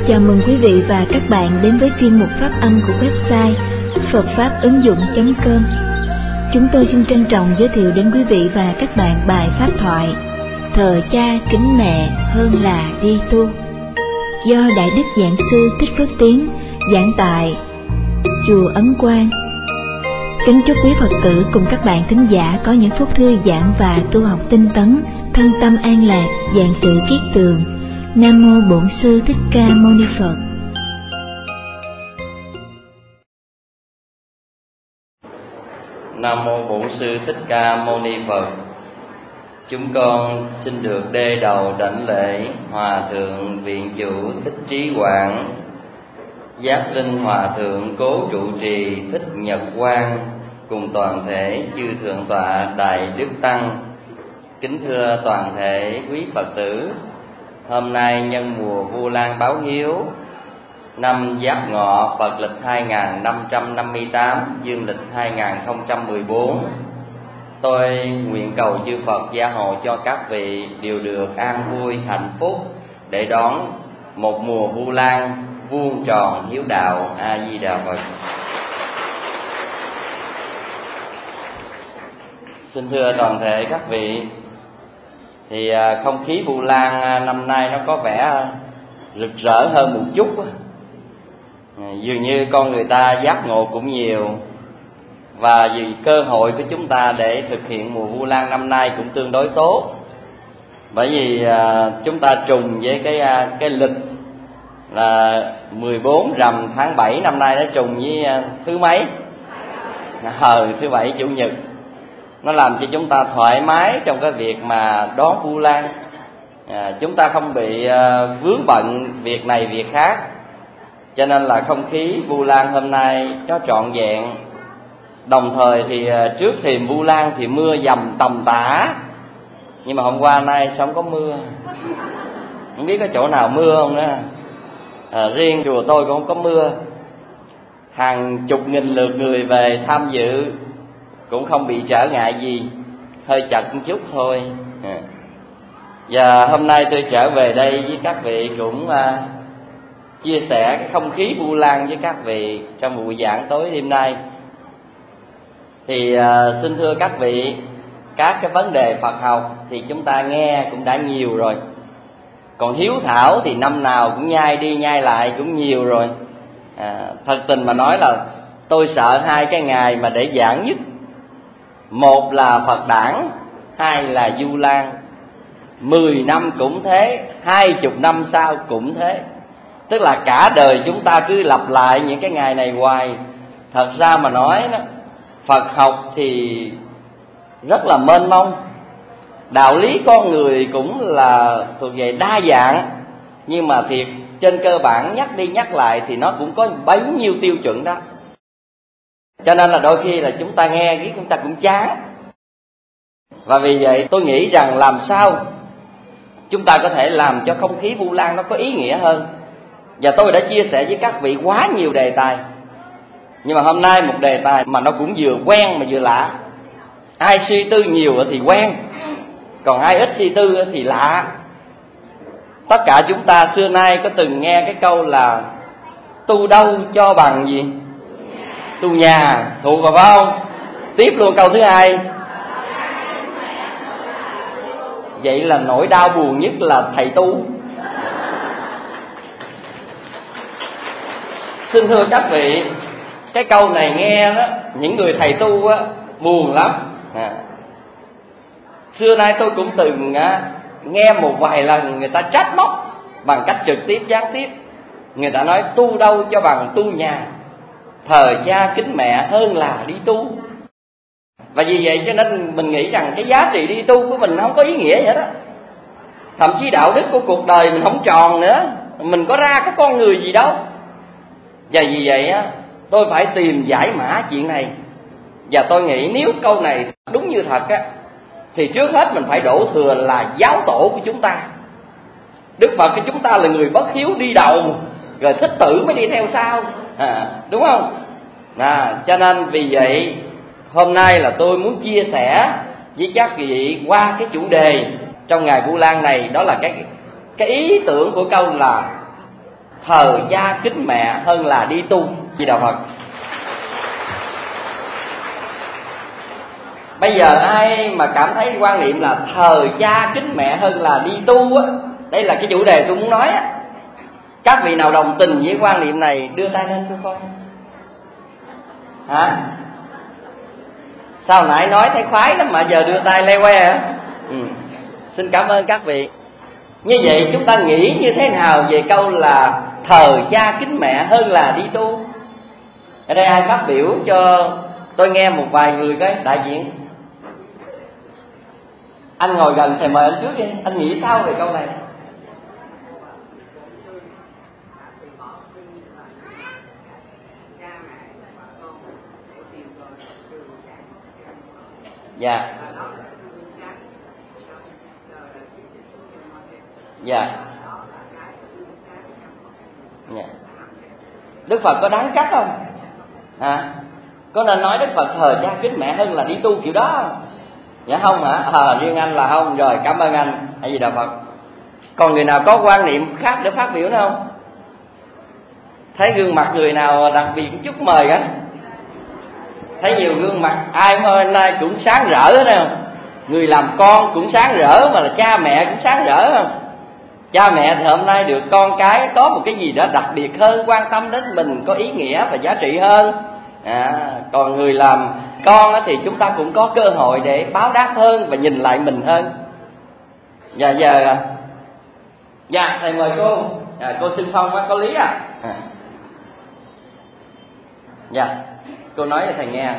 Chào mừng quý vị và các bạn đến với chuyên mục phát âm của website Phật Pháp Ứng Dụng.com. Chúng tôi xin trân trọng giới thiệu đến quý vị và các bạn bài pháp thoại Thờ cha kính mẹ hơn là đi tu, do Đại Đức Giảng Sư Thích Phước Tiến giảng tại Chùa Ấn Quang. Kính chúc quý Phật tử cùng các bạn thính giả có những phút thư giãn và tu học tinh tấn, thân tâm an lạc, vạn sự kiết tường. Nam mô Bổn Sư Thích Ca Mâu Ni Phật. Nam mô Bổn Sư Thích Ca Mâu Ni Phật. Chúng con xin được đê đầu đảnh lễ Hòa thượng Viện Chủ Thích Trí Quảng, Giác Linh Hòa thượng Cố Trụ Trì Thích Nhật Quang, cùng toàn thể chư thượng tọa Đại Đức Tăng. Kính thưa toàn thể quý Phật tử, hôm nay nhân mùa Vu Lan báo hiếu, năm Giáp Ngọ, Phật lịch 2558, dương lịch 2014, tôi nguyện cầu chư Phật gia hộ cho các vị đều được an vui hạnh phúc để đón một mùa Vu Lan vuông tròn hiếu đạo. A Di Đà Phật. Xin thưa toàn thể các vị, thì không khí Vu Lan năm nay nó có vẻ rực rỡ hơn một chút. Dường như con người ta giác ngộ cũng nhiều, và vì cơ hội của chúng ta để thực hiện mùa Vu Lan năm nay cũng tương đối tốt. Bởi vì chúng ta trùng với cái lịch là 14 rằm tháng 7 năm nay, nó trùng với thứ mấy? Thứ Bảy Chủ nhật. Nó làm cho chúng ta thoải mái trong cái việc mà đón Vu Lan. Chúng ta không bị vướng bận việc này việc khác, cho nên là không khí Vu Lan hôm nay nó trọn vẹn. Đồng thời thì trước thềm Vu Lan thì mưa dầm tầm tã, nhưng mà hôm qua nay sao không có mưa, không biết có chỗ nào mưa không nữa. Riêng chùa tôi cũng không có mưa. Hàng chục nghìn lượt người về tham dự cũng không bị trở ngại gì, hơi chật một chút thôi. Và hôm nay tôi trở về đây với các vị cũng chia sẻ cái không khí Vu Lan với các vị trong buổi giảng tối đêm nay. Thì xin thưa các vị, các cái vấn đề Phật học thì chúng ta nghe cũng đã nhiều rồi. Còn hiếu thảo thì năm nào cũng nhai đi nhai lại cũng nhiều rồi. Thật tình mà nói là tôi sợ hai cái ngày mà để giảng nhất. Một là Phật đản, hai là Vu Lan. 10 năm cũng thế, 20 năm sau cũng thế. Tức là cả đời chúng ta cứ lặp lại những cái ngày này hoài. Thật ra mà nói đó, Phật học thì rất là mênh mông. Đạo lý con người cũng là thuộc về đa dạng, nhưng mà thiệt trên cơ bản nhắc đi nhắc lại thì nó cũng có bấy nhiêu tiêu chuẩn đó. Cho nên là đôi khi là chúng ta nghe cái chúng ta cũng chán. Và vì vậy tôi nghĩ rằng làm sao chúng ta có thể làm cho không khí Vu Lan nó có ý nghĩa hơn. Và tôi đã chia sẻ với các vị quá nhiều đề tài, nhưng mà hôm nay một đề tài mà nó cũng vừa quen mà vừa lạ. Ai suy tư nhiều thì quen, còn ai ít suy tư thì lạ. Tất cả chúng ta xưa nay có từng nghe cái câu là tu đâu cho bằng gì? Tu nhà. Thuộc vào phải không? Tiếp luôn câu thứ hai. Vậy là nỗi đau buồn nhất là thầy tu. Xin thưa các vị, cái câu này nghe đó, những người thầy tu á, buồn lắm. Xưa nay tôi cũng từng nghe một vài lần người ta trách móc bằng cách trực tiếp gián tiếp. Người ta nói tu đâu cho bằng tu nhà, thờ cha kính mẹ hơn là đi tu. Và vì vậy cho nên mình nghĩ rằng cái giá trị đi tu của mình không có ý nghĩa vậy đó. Thậm chí đạo đức của cuộc đời mình không tròn nữa, mình có ra cái con người gì đâu. Và vì vậy á, tôi phải tìm giải mã chuyện này. Và tôi nghĩ nếu câu này đúng như thật á, thì trước hết mình phải đổ thừa là giáo tổ của chúng ta. Đức Phật của chúng ta là người bất hiếu đi đầu, rồi Thích Tử mới đi theo sau, đúng không? Cho nên vì vậy hôm nay là tôi muốn chia sẻ với các vị qua cái chủ đề trong ngày Vu Lan này, đó là cái ý tưởng của câu là thờ cha kính mẹ hơn là đi tu. Di Đà Phật. Bây giờ ai mà cảm thấy quan niệm là thờ cha kính mẹ hơn là đi tu á, đây là cái chủ đề tôi muốn nói á. Các vị nào đồng tình với quan niệm này đưa tay lên tôi coi. Hả? Sao nãy nói thấy khoái lắm mà giờ đưa tay le que hả? Xin cảm ơn các vị. Như vậy chúng ta nghĩ như thế nào về câu là thờ cha kính mẹ hơn là đi tu? Ở đây ai phát biểu cho tôi nghe một vài người cái đại diện. Anh ngồi gần thầy mời anh trước đi. Anh nghĩ sao về câu này? Dạ. Dạ. Dạ. Đức Phật có đáng trách không? Có nên nói Đức Phật thờ cha kính mẹ hơn là đi tu kiểu đó không? Dạ không hả? Riêng anh là không. Rồi, cảm ơn anh. A Di Đà Phật. Còn người nào có quan niệm khác để phát biểu nữa không? Thấy gương mặt người nào đặc biệt chút mời cả. Thấy nhiều gương mặt ai hôm nay cũng sáng rỡ hết không? Người làm con cũng sáng rỡ, mà là cha mẹ cũng sáng rỡ không? Cha mẹ thì hôm nay được con cái có một cái gì đó đặc biệt hơn, quan tâm đến mình, có ý nghĩa và giá trị hơn. Còn người làm con thì chúng ta cũng có cơ hội để báo đáp hơn và nhìn lại mình hơn. Dạ thầy mời cô. Cô Sinh Phong có lý à? Dạ, cô nói cho thầy nghe.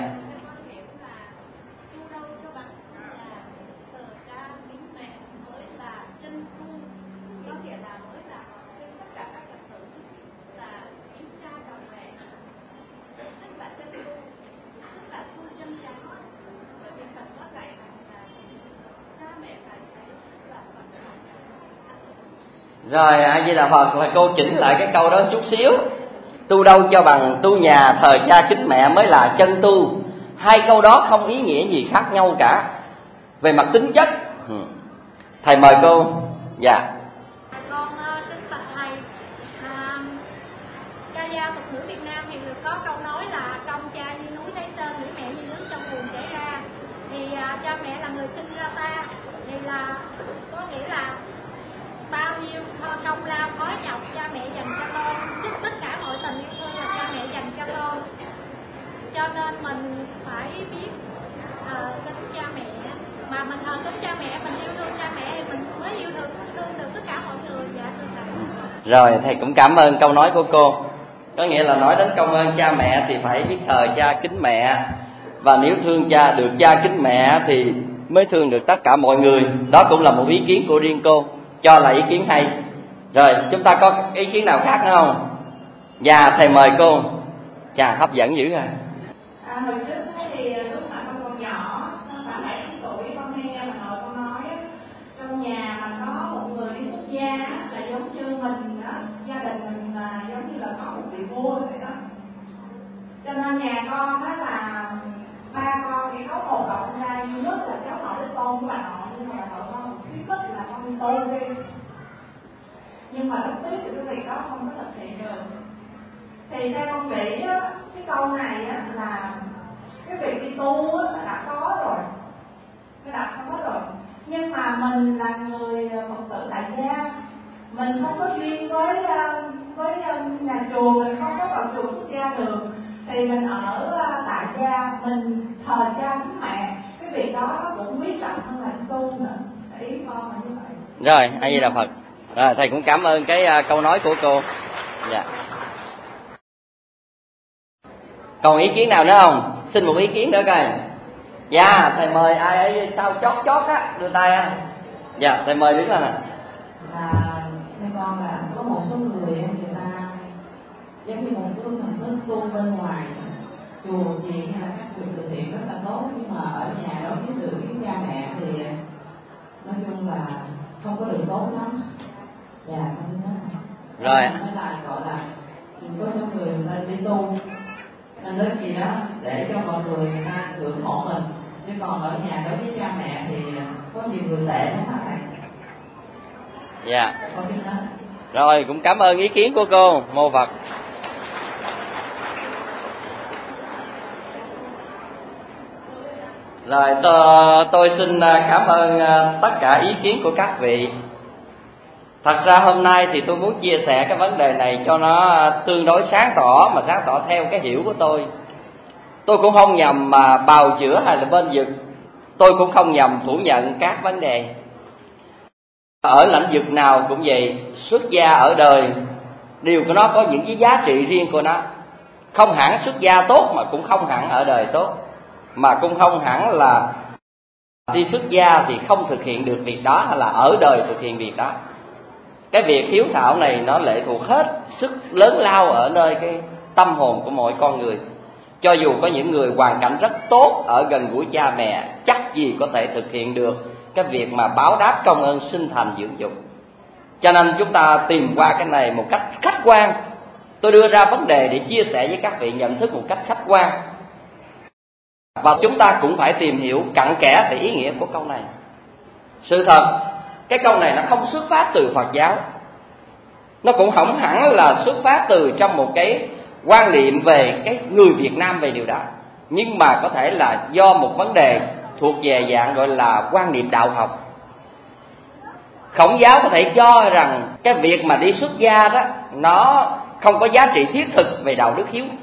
Rồi, A Di Đà Phật. Là cô chỉnh lại cái câu đó chút xíu. Tu đâu cho bằng tu nhà thờ cha kính mẹ mới là chân tu. Hai câu đó không ý nghĩa gì khác nhau cả về mặt tính chất. Thầy mời cô. Dạ. Con kính bạch thầy, ca dao tục ngữ Việt Nam thì có câu nói là công cha như núi lấy tên, gửi mẹ như nước trong buồn chảy ra. Thì cha mẹ là người sinh ra ta, thì là có nghĩa là bao nhiêu công lao khó nhọc cha mẹ dành cho con, tất cả mọi tình yêu thương là cha mẹ dành cho con. Cho nên mình phải biết kính cha mẹ, mà mình kính cha mẹ, mình yêu thương cha mẹ thì mình mới yêu thương được tất cả mọi người. Dạ thưa thầy. Rồi, thầy cũng cảm ơn câu nói của cô. Có nghĩa là nói đến công ơn cha mẹ thì phải biết thờ cha kính mẹ, và nếu thương cha được cha kính mẹ thì mới thương được tất cả mọi người. Đó cũng là một ý kiến của riêng cô, cho là ý kiến hay. Rồi, chúng ta có ý kiến nào khác nữa không? Dạ, thầy mời cô. Chà, hấp dẫn dữ rồi. Hồi trước thì lúc mà con còn nhỏ, khoảng 7 tuổi, con nghe bà nội con nói trong nhà mà có một người đi xuất gia là giống như mình đó, gia đình mình là giống như là có một vị vua vậy đó. Cho nên nhà con đó là ba con thì có một cậu con trai duy nhất là cháu nội đích tôn của bà nội, nhưng mà vợ con khuyến khích là con đi tu đi. Nhưng mà lúc tiếc thì cái việc đó không có thực hiện được. Thì theo con nghĩ á, cái câu này á là cái việc đi tu á đã có rồi, nó đã có rồi. Nhưng mà mình là người Phật tử tại gia, mình không có duyên với nhà chùa, mình không có vào chùa xuất gia được, thì mình ở tại gia, mình thờ cha kính mẹ, cái việc đó nó cũng quý trọng hơn là đi tu nữa. Ý con là như vậy. Rồi, A Di Đà Phật. Rồi, thầy cũng cảm ơn cái câu nói của cô. Dạ. Còn ý kiến nào nữa không? Xin một ý kiến nữa coi. Dạ, thầy mời ai ấy sao chót á, đưa tay á. Dạ, thầy mời đứng lên nè. Thưa con là có một số người ta giống như một cái hình thức tu bên ngoài chùa chiền hay là các việc từ thiện rất là tốt, nhưng mà ở nhà đó với sự với cha mẹ thì nói chung là không có được tốt lắm. Dạ, con như thế này. Rồi. Mới lại gọi là có số người ta đi tu, nên đến gì đó để cho mọi người ta ngưỡng mộ mình, chứ còn ở nhà đối với cha mẹ thì có nhiều người tệ lắm hả thầy? Dạ. Rồi, cũng cảm ơn ý kiến của cô. Mô Phật. Rồi tôi xin cảm ơn tất cả ý kiến của các vị. Thật ra hôm nay thì tôi muốn chia sẻ cái vấn đề này cho nó tương đối sáng tỏ, mà sáng tỏ theo cái hiểu của tôi. Tôi cũng không nhằm mà bào chữa hay là bên vực. Tôi cũng không nhằm phủ nhận các vấn đề. Ở lĩnh vực nào cũng vậy, xuất gia ở đời đều của nó có những cái giá trị riêng của nó. Không hẳn xuất gia tốt mà cũng không hẳn ở đời tốt, mà cũng không hẳn là đi xuất gia thì không thực hiện được việc đó, hay là ở đời thực hiện việc đó. Cái việc hiếu thảo này nó lệ thuộc hết sức lớn lao ở nơi cái tâm hồn của mỗi con người. Cho dù có những người hoàn cảnh rất tốt ở gần gũi cha mẹ, chắc gì có thể thực hiện được cái việc mà báo đáp công ơn sinh thành dưỡng dục. Cho nên chúng ta tìm qua cái này một cách khách quan. Tôi đưa ra vấn đề để chia sẻ với các vị nhận thức một cách khách quan. Và chúng ta cũng phải tìm hiểu cặn kẽ về ý nghĩa của câu này. Sự thật, cái câu này nó không xuất phát từ Phật giáo. Nó cũng không hẳn là xuất phát từ trong một cái quan niệm về cái người Việt Nam về điều đó. Nhưng mà có thể là do một vấn đề thuộc về dạng gọi là quan niệm đạo học. Khổng giáo có thể cho rằng cái việc mà đi xuất gia đó nó không có giá trị thiết thực về đạo đức hiếu.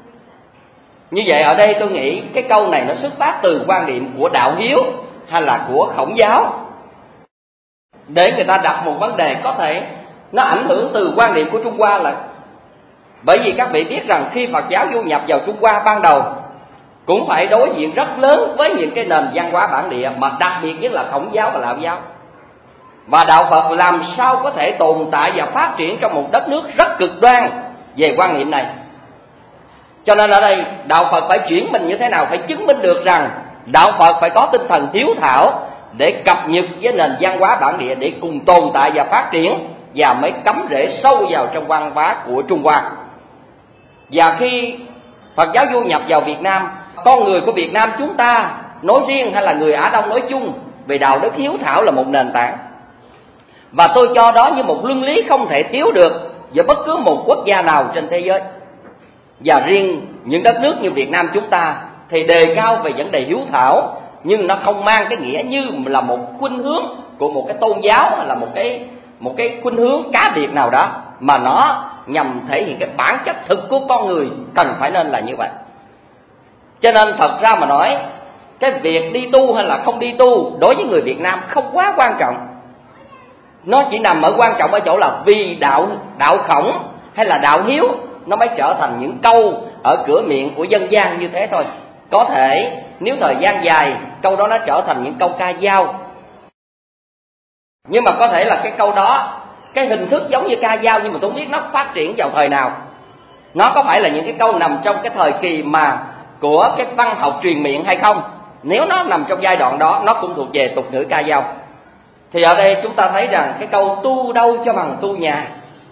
Như vậy ở đây tôi nghĩ cái câu này nó xuất phát từ quan điểm của đạo hiếu hay là của Khổng giáo, để người ta đặt một vấn đề có thể nó ảnh hưởng từ quan điểm của Trung Hoa. Là bởi vì các vị biết rằng khi Phật giáo du nhập vào Trung Hoa ban đầu cũng phải đối diện rất lớn với những cái nền văn hóa bản địa, mà đặc biệt nhất là Khổng giáo và Lão giáo. Và đạo Phật làm sao có thể tồn tại và phát triển trong một đất nước rất cực đoan về quan niệm này. Cho nên ở đây đạo Phật phải chuyển mình như thế nào, phải chứng minh được rằng đạo Phật phải có tinh thần hiếu thảo để cập nhật với nền văn hóa bản địa để cùng tồn tại và phát triển, và mới cắm rễ sâu vào trong văn hóa của Trung Hoa. Và khi Phật giáo du nhập vào Việt Nam, con người của Việt Nam chúng ta nói riêng hay là người Á Đông nói chung về đạo đức hiếu thảo là một nền tảng. Và tôi cho đó như một luân lý không thể thiếu được giữa bất cứ một quốc gia nào trên thế giới. Và riêng những đất nước như Việt Nam chúng ta thì đề cao về vấn đề hiếu thảo, nhưng nó không mang cái nghĩa như là một khuynh hướng của một cái tôn giáo hay là một cái khuynh hướng cá biệt nào đó, mà nó nhằm thể hiện cái bản chất thực của con người cần phải nên là như vậy. Cho nên thật ra mà nói, cái việc đi tu hay là không đi tu đối với người Việt Nam không quá quan trọng. Nó chỉ nằm ở quan trọng ở chỗ là vì đạo Khổng hay là đạo hiếu nó mới trở thành những câu ở cửa miệng của dân gian như thế thôi. Có thể nếu thời gian dài câu đó nó trở thành những câu ca dao, nhưng mà có thể là cái câu đó cái hình thức giống như ca dao, nhưng mà tôi không biết nó phát triển vào thời nào. Nó có phải là những cái câu nằm trong cái thời kỳ mà của cái văn học truyền miệng hay không? Nếu nó nằm trong giai đoạn đó, nó cũng thuộc về tục ngữ ca dao. Thì ở đây chúng ta thấy rằng cái câu tu đâu cho bằng tu nhà,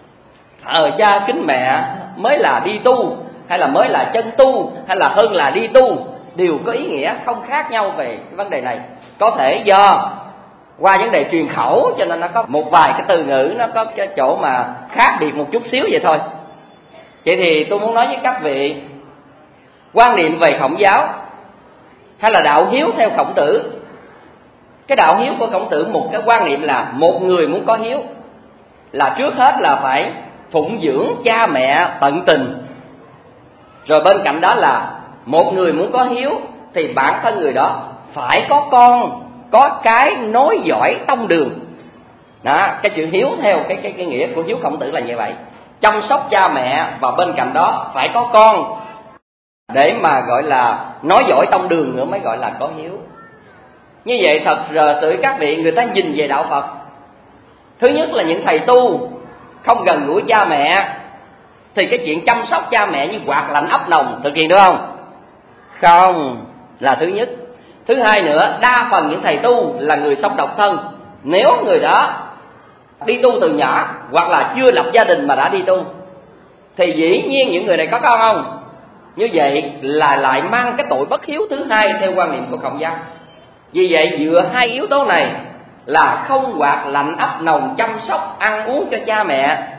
cha kính mẹ mới là đi tu, hay là mới là chân tu, hay là hơn là đi tu, đều có ý nghĩa không khác nhau về cái vấn đề này. Có thể do qua vấn đề truyền khẩu cho nên nó có một vài cái từ ngữ nó có cái chỗ mà khác biệt một chút xíu vậy thôi. Vậy thì tôi muốn nói với các vị, quan niệm về Khổng giáo hay là đạo hiếu theo Khổng Tử, cái đạo hiếu của Khổng Tử một cái quan niệm là một người muốn có hiếu là trước hết là phải phụng dưỡng cha mẹ tận tình. Rồi bên cạnh đó là một người muốn có hiếu thì bản thân người đó phải có con, có cái nối dõi tông đường. Đó, cái chữ hiếu theo cái nghĩa của hiếu Khổng Tử là như vậy. Chăm sóc cha mẹ và bên cạnh đó phải có con để mà gọi là nói dõi tông đường nữa mới gọi là có hiếu. Như vậy thật sự các vị, người ta nhìn về đạo Phật, thứ nhất là những thầy tu không gần gũi cha mẹ thì cái chuyện chăm sóc cha mẹ như quạt lạnh ấp nồng thực hiện được không? Không, là thứ nhất. Thứ hai nữa, đa phần những thầy tu là người sống độc thân. Nếu người đó đi tu từ nhỏ hoặc là chưa lập gia đình mà đã đi tu thì dĩ nhiên những người này có con không? Như vậy là lại mang cái tội bất hiếu thứ hai theo quan niệm của Khổng giáo. Vì vậy dựa hai yếu tố này là không quạt lạnh ấp nồng chăm sóc ăn uống cho cha mẹ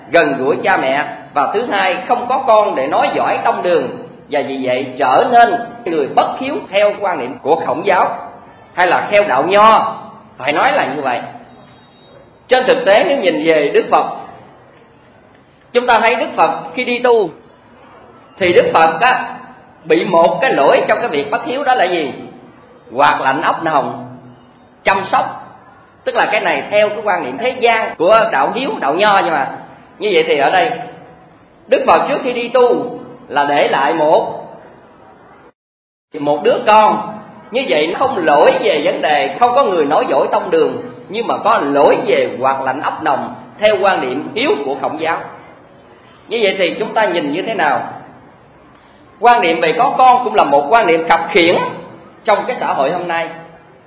gần gũi cha mẹ, và thứ hai không có con để nói giỏi tông đường, và vì vậy trở nên người bất hiếu theo quan niệm của Khổng giáo hay là theo đạo Nho, phải nói là như vậy. Trên thực tế nếu nhìn về Đức Phật, chúng ta thấy Đức Phật khi đi tu thì Đức Phật bị một cái lỗi trong cái việc bất hiếu, đó là gì? Quạt lạnh ốc nồng, chăm sóc. Tức là cái này theo cái quan niệm thế gian của đạo hiếu, đạo Nho. Nhưng mà như vậy thì ở đây Đức Phật trước khi đi tu là để lại một đứa con. Như vậy nó không lỗi về vấn đề không có người nói giỏi tông đường, nhưng mà có lỗi về quạt lạnh ốc nồng theo quan niệm hiếu của Khổng giáo. Như vậy thì chúng ta nhìn như thế nào? Quan niệm về có con cũng là một quan niệm khập khiễng trong cái xã hội hôm nay.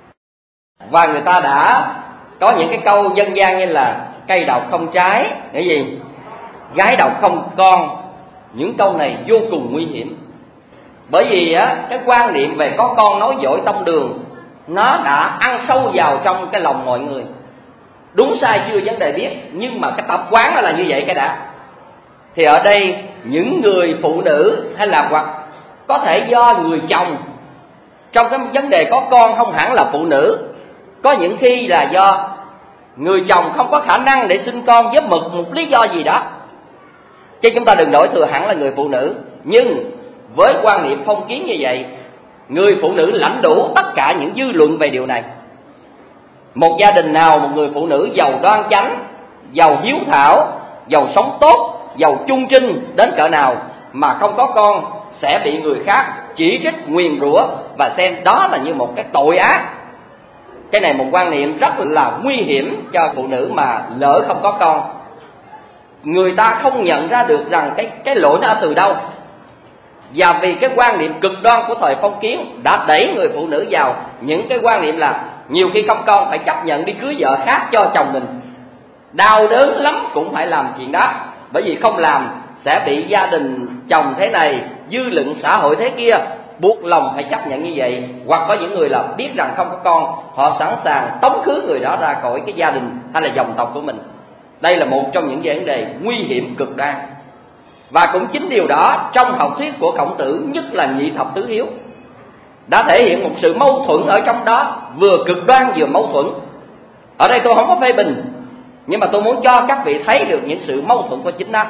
Và người ta đã có những cái câu dân gian như là cây độc không trái, cái gì? Gái độc không con. Những câu này vô cùng nguy hiểm. Bởi vì cái quan niệm về có con nói giỏi tông đường nó đã ăn sâu vào trong cái lòng mọi người. Đúng sai chưa vấn đề biết, nhưng mà cái tập quán nó là như vậy cái đã. Thì ở đây những người phụ nữ hay là hoặc có thể do người chồng, trong cái vấn đề có con không hẳn là phụ nữ, có những khi là do người chồng không có khả năng để sinh con với một lý do gì đó, chứ chúng ta đừng đổ thừa hẳn là người phụ nữ. Nhưng với quan niệm phong kiến như vậy, người phụ nữ lãnh đủ tất cả những dư luận về điều này. Một gia đình nào một người phụ nữ giàu đoan chánh, giàu hiếu thảo, giàu sống tốt, giàu chung trinh đến cỡ nào mà không có con sẽ bị người khác chỉ trích, nguyền rủa và xem đó là như một cái tội ác. Cái này một quan niệm rất là nguy hiểm cho phụ nữ mà lỡ không có con. Người ta không nhận ra được rằng cái lỗi nó từ đâu. Và vì cái quan niệm cực đoan của thời phong kiến đã đẩy người phụ nữ vào những cái quan niệm là nhiều khi không con phải chấp nhận đi cưới vợ khác cho chồng mình. Đau đớn lắm cũng phải làm chuyện đó, bởi vì không làm sẽ bị gia đình chồng thế này, dư luận xã hội thế kia, buộc lòng phải chấp nhận như vậy. Hoặc có những người là biết rằng không có con, họ sẵn sàng tống khứ người đó ra khỏi cái gia đình hay là dòng tộc của mình. Đây là một trong những vấn đề nguy hiểm cực đoan. Và cũng chính điều đó trong học thuyết của Khổng Tử, nhất là nhị thập tứ hiếu, đã thể hiện một sự mâu thuẫn ở trong đó, vừa cực đoan vừa mâu thuẫn. Ở đây tôi không có phê bình, nhưng mà tôi muốn cho các vị thấy được những sự mâu thuẫn của chính nó.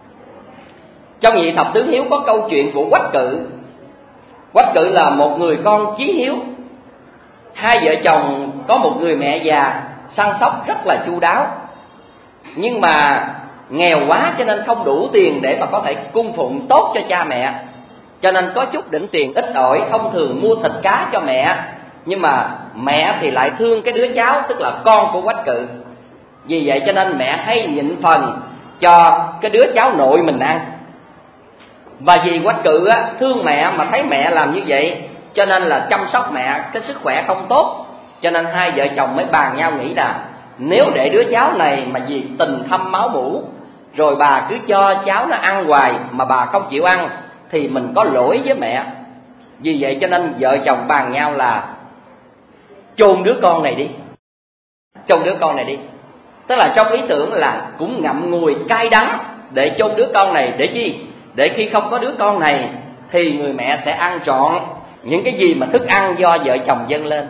Trong nhị thập tứ hiếu có câu chuyện của Quách Cự. Quách Cự là một người con chí hiếu. Hai vợ chồng có một người mẹ già săn sóc rất là chu đáo, nhưng mà nghèo quá cho nên không đủ tiền để mà có thể cung phụng tốt cho cha mẹ. Cho nên có chút đỉnh tiền ít ỏi, thông thường mua thịt cá cho mẹ. Nhưng mà mẹ thì lại thương cái đứa cháu, tức là con của Quách Cự. Vì vậy cho nên mẹ hay nhịn phần cho cái đứa cháu nội mình ăn. Và vì Quách Cự thương mẹ mà thấy mẹ làm như vậy, cho nên là chăm sóc mẹ cái sức khỏe không tốt. Cho nên hai vợ chồng mới bàn nhau nghĩ là nếu để đứa cháu này mà vì tình thâm máu mủ, rồi bà cứ cho cháu nó ăn hoài mà bà không chịu ăn, thì mình có lỗi với mẹ. Vì vậy cho nên vợ chồng bàn nhau là chôn đứa con này đi. Chôn đứa con này đi. Tức là trong ý tưởng là cũng ngậm ngùi cay đắng để chôn đứa con này. Để chi? Để khi không có đứa con này thì người mẹ sẽ ăn trọn những cái gì mà thức ăn do vợ chồng dâng lên.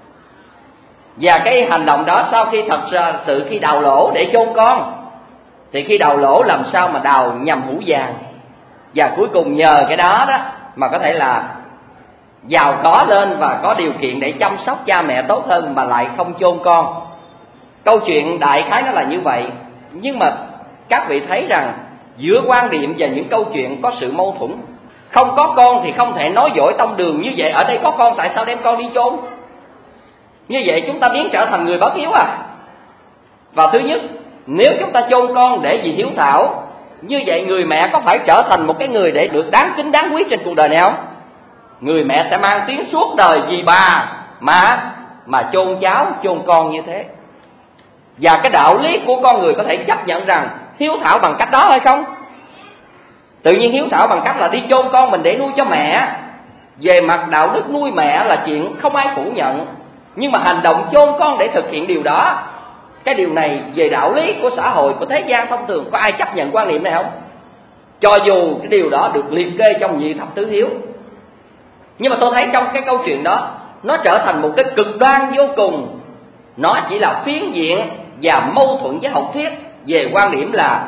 Và cái hành động đó sau khi thật sự khi đào lỗ để chôn con, thì khi đào lỗ làm sao mà đào nhằm hũ vàng. Và cuối cùng nhờ cái đó đó mà có thể là giàu có lên và có điều kiện để chăm sóc cha mẹ tốt hơn, mà lại không chôn con. Câu chuyện đại khái nó là như vậy. Nhưng mà các vị thấy rằng giữa quan điểm và những câu chuyện có sự mâu thuẫn. Không có con thì không thể nói giỏi tông đường. Như vậy ở đây có con tại sao đem con đi chôn? Như vậy chúng ta biến trở thành người bất hiếu à? Và thứ nhất, nếu chúng ta chôn con để vì hiếu thảo, như vậy người mẹ có phải trở thành một cái người để được đáng kính đáng quý trên cuộc đời này không? Người mẹ sẽ mang tiếng suốt đời vì bà mà chôn cháu, chôn con như thế. Và cái đạo lý của con người có thể chấp nhận rằng hiếu thảo bằng cách đó hay không? Tự nhiên hiếu thảo bằng cách là đi chôn con mình để nuôi cho mẹ. Về mặt đạo đức nuôi mẹ là chuyện không ai phủ nhận. Nhưng mà hành động chôn con để thực hiện điều đó Cái điều này về đạo lý của xã hội, của thế gian thông thường, có ai chấp nhận quan niệm này không? Cho dù cái điều đó được liệt kê trong nhị thập tứ hiếu. Nhưng mà tôi thấy trong cái câu chuyện đó, nó trở thành một cái cực đoan vô cùng. Nó chỉ là phiến diện và mâu thuẫn với học thuyết về quan điểm là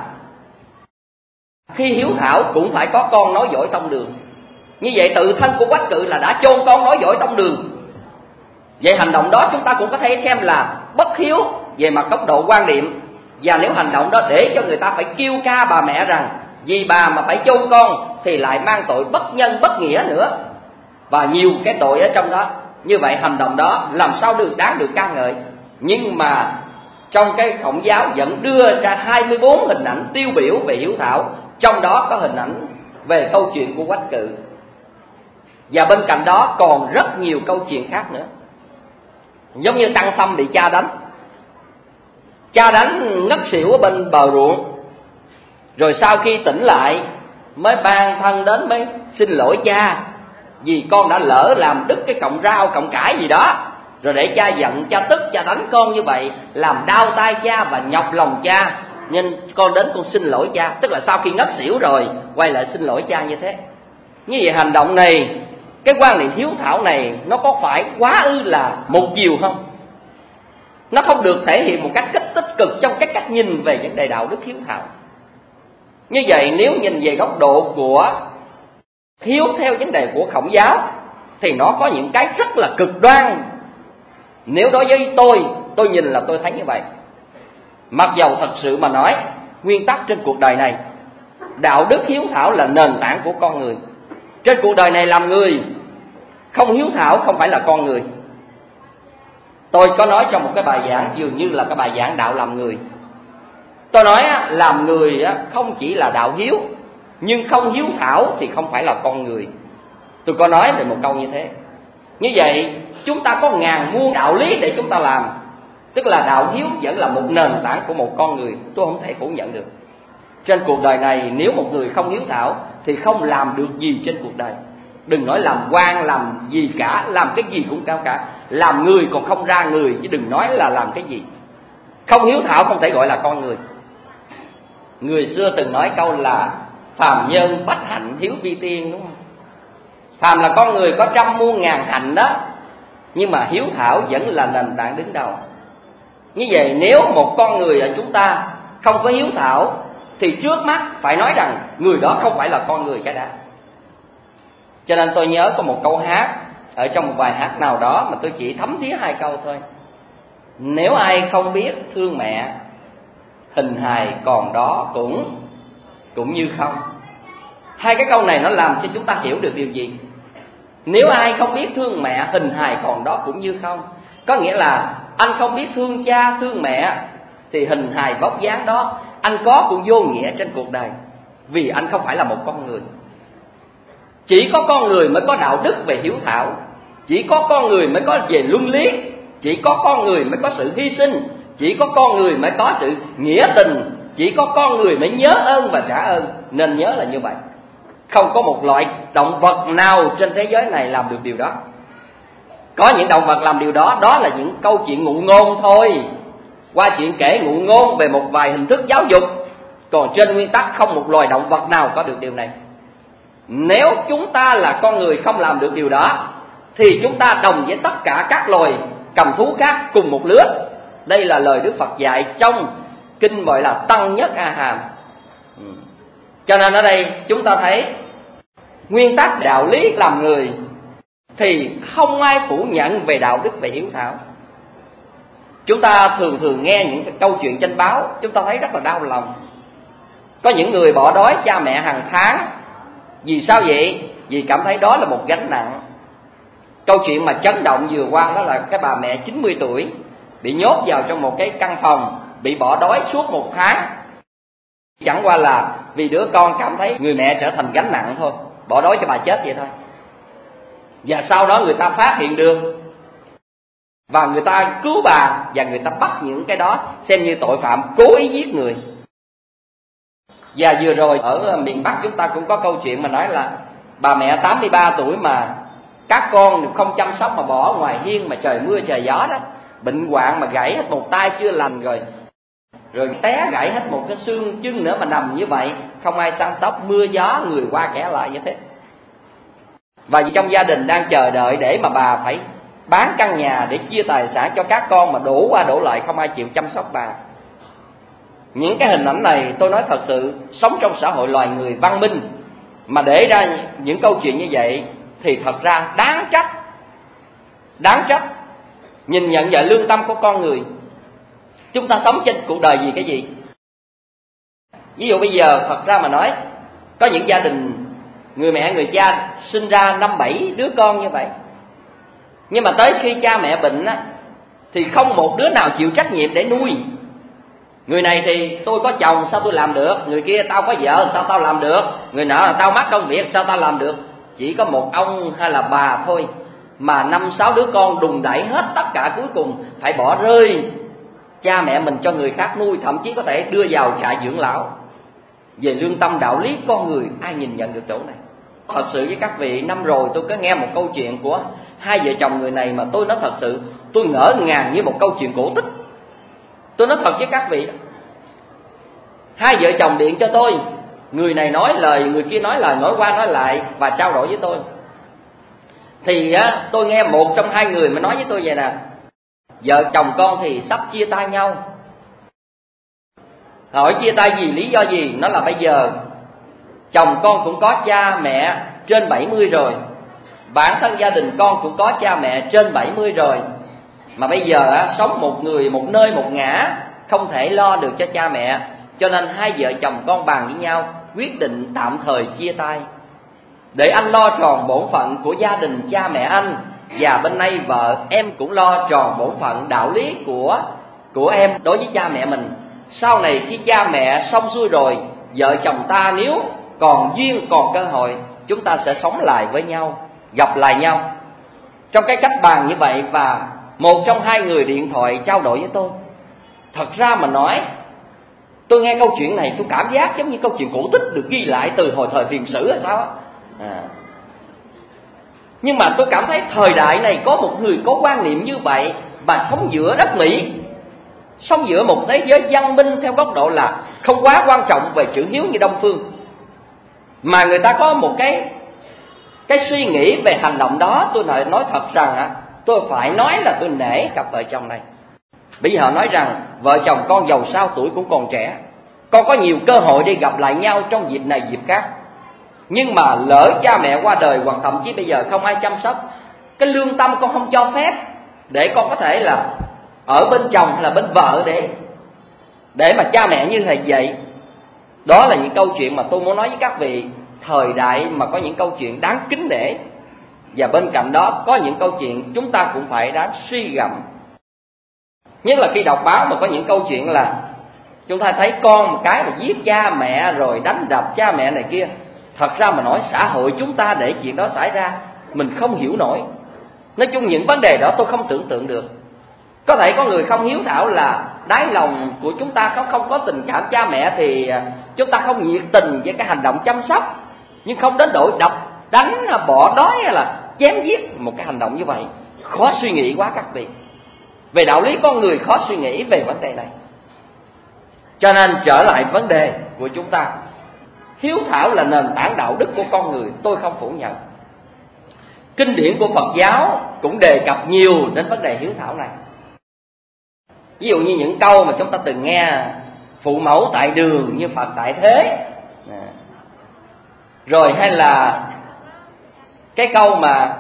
khi hiếu thảo cũng phải có con nối dõi tông đường. Như vậy tự thân của Quách Cự là đã chôn con nối dõi tông đường. Vậy hành động đó chúng ta cũng có thể xem là bất hiếu về mặt góc độ quan điểm. Và nếu hành động đó để cho người ta phải kêu ca bà mẹ rằng vì bà mà phải chôn con thì lại mang tội bất nhân bất nghĩa nữa, và nhiều cái tội ở trong đó. Như vậy hành động đó làm sao được đáng được ca ngợi. Nhưng mà trong cái Khổng giáo vẫn đưa ra 24 hình ảnh tiêu biểu về hiếu thảo, trong đó có hình ảnh về câu chuyện của Quách Cự. Và bên cạnh đó còn rất nhiều câu chuyện khác nữa. Giống như Tăng Xâm bị cha đánh. Cha đánh ngất xỉu ở bên bờ ruộng. Rồi sau khi tỉnh lại mới ban thân đến mới xin lỗi cha, vì con đã lỡ làm đứt cái cọng rau cọng cải gì đó. Rồi để cha giận, cha tức, cha đánh con như vậy, làm đau tay cha và nhọc lòng cha, nên con đến con xin lỗi cha. Tức là sau khi ngất xỉu rồi quay lại xin lỗi cha như thế. Như vậy hành động này, cái quan niệm hiếu thảo này, nó có phải quá ư là một chiều không? Nó không được thể hiện một cách tích cực trong cái cách nhìn về vấn đề đạo đức hiếu thảo. Như vậy nếu nhìn về góc độ của hiếu theo vấn đề của Khổng giáo thì nó có những cái rất là cực đoan. Nếu đối với tôi nhìn là tôi thấy như vậy. Mặc dầu thật sự mà nói, nguyên tắc trên cuộc đời này, đạo đức hiếu thảo là nền tảng của con người. Trên cuộc đời này làm người không hiếu thảo không phải là con người. Tôi có nói trong một cái bài giảng dường như là cái bài giảng đạo làm người. Tôi nói làm người không chỉ là đạo hiếu, nhưng không hiếu thảo thì không phải là con người. Tôi có nói về một câu như thế. Như vậy chúng ta có ngàn muôn đạo lý để chúng ta làm. Tức là đạo hiếu vẫn là một nền tảng của một con người. Tôi không thể phủ nhận được. Trên cuộc đời này nếu một người không hiếu thảo thì không làm được gì trên cuộc đời. Đừng nói làm quan, làm gì cả, làm cái gì cũng cao cả. Làm người còn không ra người, chứ đừng nói là làm cái gì. Không hiếu thảo không thể gọi là con người. Người xưa từng nói câu là phàm nhân bách hạnh hiếu vi tiên, đúng không? Phàm là con người có trăm muôn ngàn hạnh đó, nhưng mà hiếu thảo vẫn là nền tảng đứng đầu. Như vậy nếu một con người ở chúng ta không có hiếu thảo thì trước mắt phải nói rằng người đó không phải là con người cái đã. Cho nên tôi nhớ có một câu hát ở trong một bài hát nào đó mà tôi chỉ thấm thía hai câu thôi. Nếu ai không biết thương mẹ, hình hài còn đó cũng như không. Hai cái câu này nó làm cho chúng ta hiểu được điều gì? Nếu ai không biết thương mẹ, hình hài còn đó cũng như không. Có nghĩa là anh không biết thương cha, thương mẹ thì hình hài vóc dáng đó anh có cũng vô nghĩa trên cuộc đời. Vì anh không phải là một con người. Chỉ có con người mới có đạo đức về hiếu thảo. Chỉ có con người mới có về luân lý. Chỉ có con người mới có sự hy sinh. Chỉ có con người mới có sự nghĩa tình. Chỉ có con người mới nhớ ơn và trả ơn. Nên nhớ là như vậy. Không có một loại động vật nào trên thế giới này làm được điều đó. Có những động vật làm điều đó, đó là những câu chuyện ngụ ngôn thôi. Qua chuyện kể ngụ ngôn về một vài hình thức giáo dục. Còn trên nguyên tắc không một loài động vật nào có được điều này. Nếu chúng ta là con người không làm được điều đó thì chúng ta đồng với tất cả các loài cầm thú khác cùng một lứa. Đây là lời Đức Phật dạy trong kinh gọi là Tăng Nhất A Hàm. Cho nên ở đây chúng ta thấy nguyên tắc đạo lý làm người thì không ai phủ nhận về đạo đức về hiếu thảo. Chúng ta thường nghe những cái câu chuyện trên báo, chúng ta thấy rất là đau lòng. Có những người bỏ đói cha mẹ hàng tháng. Vì sao vậy? Vì cảm thấy đó là một gánh nặng. Câu chuyện mà chấn động vừa qua đó là cái bà mẹ 90 tuổi bị nhốt vào trong một cái căn phòng, bị bỏ đói suốt 1 tháng. Chẳng qua là vì đứa con cảm thấy người mẹ trở thành gánh nặng thôi, bỏ đói cho bà chết vậy thôi. Và sau đó người ta phát hiện được và người ta cứu bà, và người ta bắt những cái đó xem như tội phạm cố ý giết người. Và vừa rồi ở miền Bắc chúng ta cũng có câu chuyện mà nói là bà mẹ 83 tuổi mà các con không chăm sóc mà bỏ ngoài hiên mà trời mưa trời gió đó, bệnh hoạn mà gãy hết một tay chưa lành rồi té gãy hết một cái xương chân nữa mà nằm như vậy, không ai săn sóc, mưa gió người qua kẻ lại như thế. Và trong gia đình đang chờ đợi để mà bà phải bán căn nhà để chia tài sản cho các con, mà đổ qua đổ lại không ai chịu chăm sóc bà. Những cái hình ảnh này tôi nói thật sự, sống trong xã hội loài người văn minh mà để ra những câu chuyện như vậy thì thật ra đáng trách. Nhìn nhận về lương tâm của con người, chúng ta sống trên cuộc đời vì cái gì? Ví dụ bây giờ thật ra mà nói, có những gia đình người mẹ người cha sinh ra 5-7 đứa con như vậy, nhưng mà tới khi cha mẹ bệnh á, thì không một đứa nào chịu trách nhiệm để nuôi. Người này thì tôi có chồng sao tôi làm được, người kia tao có vợ sao tao làm được, người nọ là tao mắc công việc sao tao làm được. Chỉ có một ông hay là bà thôi mà 5-6 đứa con đùng đẩy hết tất cả, cuối cùng phải bỏ rơi cha mẹ mình cho người khác nuôi, thậm chí có thể đưa vào trại dưỡng lão. Về lương tâm đạo lý con người, ai nhìn nhận được chỗ này? Thật sự với các vị, năm rồi tôi có nghe một câu chuyện của hai vợ chồng người này mà tôi nói thật sự, tôi ngỡ ngàng như một câu chuyện cổ tích. Tôi nói thật với các vị, hai vợ chồng điện cho tôi, người này nói lời, người kia nói lời, nói qua nói lại và trao đổi với tôi. Thì tôi nghe một trong hai người mà nói với tôi vậy nè: vợ chồng con thì sắp chia tay nhau. Hỏi chia tay vì lý do gì? Nó là bây giờ chồng con cũng có cha mẹ trên 70 rồi, bản thân gia đình con cũng có cha mẹ trên 70 rồi, mà bây giờ sống một người một nơi một ngã, không thể lo được cho cha mẹ, cho nên hai vợ chồng con bàn với nhau quyết định tạm thời chia tay, để anh lo tròn bổn phận của gia đình cha mẹ anh, và bên đây vợ em cũng lo tròn bổn phận đạo lý của em đối với cha mẹ mình. Sau này khi cha mẹ xong xuôi rồi, vợ chồng ta nếu còn duyên còn cơ hội, chúng ta sẽ sống lại với nhau, gặp lại nhau. Trong cái cách bàn như vậy, và một trong hai người điện thoại trao đổi với tôi. Thật ra mà nói, tôi nghe câu chuyện này tôi cảm giác giống như câu chuyện cổ tích được ghi lại từ hồi thời tiền sử hay sao á. Nhưng mà tôi cảm thấy thời đại này có một người có quan niệm như vậy mà sống giữa đất Mỹ, sống giữa một thế giới văn minh theo góc độ là không quá quan trọng về chữ hiếu như Đông phương, mà người ta có một cái suy nghĩ về hành động đó. Tôi nói thật rằng tôi phải nói là tôi nể cặp vợ chồng này. Bây giờ họ nói rằng vợ chồng con giàu sao tuổi cũng còn trẻ, con có nhiều cơ hội để gặp lại nhau trong dịp này dịp khác, nhưng mà lỡ cha mẹ qua đời hoặc thậm chí bây giờ không ai chăm sóc, cái lương tâm con không cho phép để con có thể là ở bên chồng hay là bên vợ để mà cha mẹ như thầy vậy. Đó là những câu chuyện mà tôi muốn nói với các vị. Thời đại mà có những câu chuyện đáng kính nể, và bên cạnh đó có những câu chuyện chúng ta cũng phải đáng suy gẫm. Nhất là khi đọc báo mà có những câu chuyện là chúng ta thấy con một cái mà giết cha mẹ rồi đánh đập cha mẹ này kia. Thật ra mà nói xã hội chúng ta để chuyện đó xảy ra mình không hiểu nổi. Nói chung những vấn đề đó tôi không tưởng tượng được. Có thể có người không hiếu thảo là đáy lòng của chúng ta không có tình cảm cha mẹ, thì chúng ta không nhiệt tình với cái hành động chăm sóc, nhưng không đến độ đập, đánh, bỏ đói hay là chém giết. Một cái hành động như vậy khó suy nghĩ quá các vị. Về đạo lý con người khó suy nghĩ về vấn đề này. Cho nên trở lại vấn đề của chúng ta, hiếu thảo là nền tảng đạo đức của con người, tôi không phủ nhận. Kinh điển của Phật giáo cũng đề cập nhiều đến vấn đề hiếu thảo này. Ví dụ như những câu mà chúng ta từng nghe: phụ mẫu tại đường như Phật tại thế. Rồi hay là cái câu mà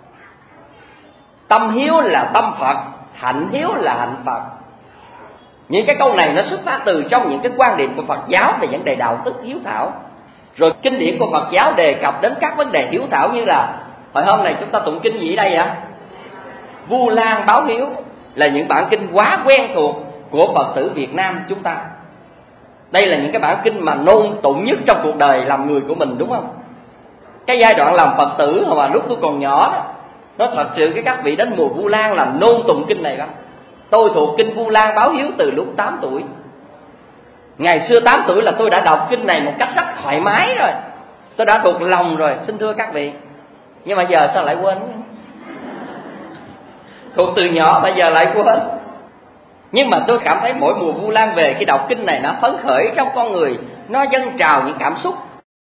tâm hiếu là tâm Phật, hạnh hiếu là hạnh Phật. Những cái câu này nó xuất phát từ trong những cái quan điểm của Phật giáo về vấn đề đạo đức hiếu thảo. Rồi kinh điển của Phật giáo đề cập đến các vấn đề hiếu thảo, như là hồi hôm này chúng ta tụng kinh gì ở đây ạ? Vu Lan báo hiếu, là những bản kinh quá quen thuộc của Phật tử Việt Nam chúng ta. Đây là những cái bản kinh mà nôn tụng nhất trong cuộc đời làm người của mình, đúng không? Cái giai đoạn làm Phật tử mà lúc tôi còn nhỏ đó, nó thật sự cái các vị đến mùa Vu Lan là nôn tụng kinh này lắm. Tôi thuộc kinh Vu Lan báo hiếu từ lúc 8 tuổi. Ngày xưa 8 tuổi là tôi đã đọc kinh này một cách rất thoải mái rồi, tôi đã thuộc lòng rồi, xin thưa các vị. Nhưng mà giờ sao lại quên? thuộc từ nhỏ bây giờ lại quên. Nhưng mà tôi cảm thấy mỗi mùa Vu Lan về, cái đọc kinh này nó phấn khởi trong con người, nó dâng trào những cảm xúc.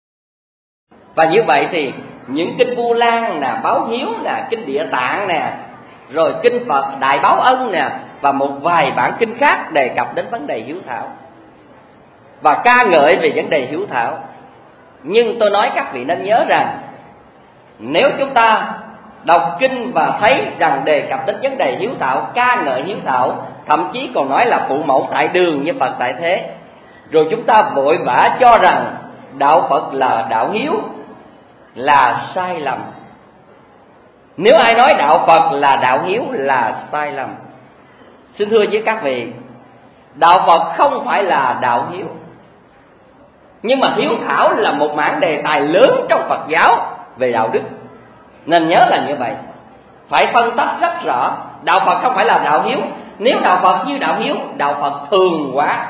Và như vậy thì những kinh Vu Lan nè, Báo Hiếu nè, kinh Địa Tạng nè, rồi kinh Phật Đại Báo Ân nè, và một vài bản kinh khác đề cập đến vấn đề hiếu thảo và ca ngợi về vấn đề hiếu thảo. Nhưng tôi nói các vị nên nhớ rằng, nếu chúng ta đọc kinh và thấy rằng đề cập đến vấn đề hiếu thảo, ca ngợi hiếu thảo, thậm chí còn nói là phụ mẫu tại đường như Phật tại thế, rồi chúng ta vội vã cho rằng đạo Phật là đạo hiếu, là sai lầm. Nếu ai nói đạo Phật là đạo hiếu là sai lầm. Xin thưa với các vị, đạo Phật không phải là đạo hiếu, nhưng mà hiếu thảo là một mảng đề tài lớn trong Phật giáo về đạo đức. Nên nhớ là như vậy, phải phân tách rất rõ. Đạo Phật không phải là đạo hiếu. Nếu đạo Phật như đạo hiếu, đạo Phật thường quá.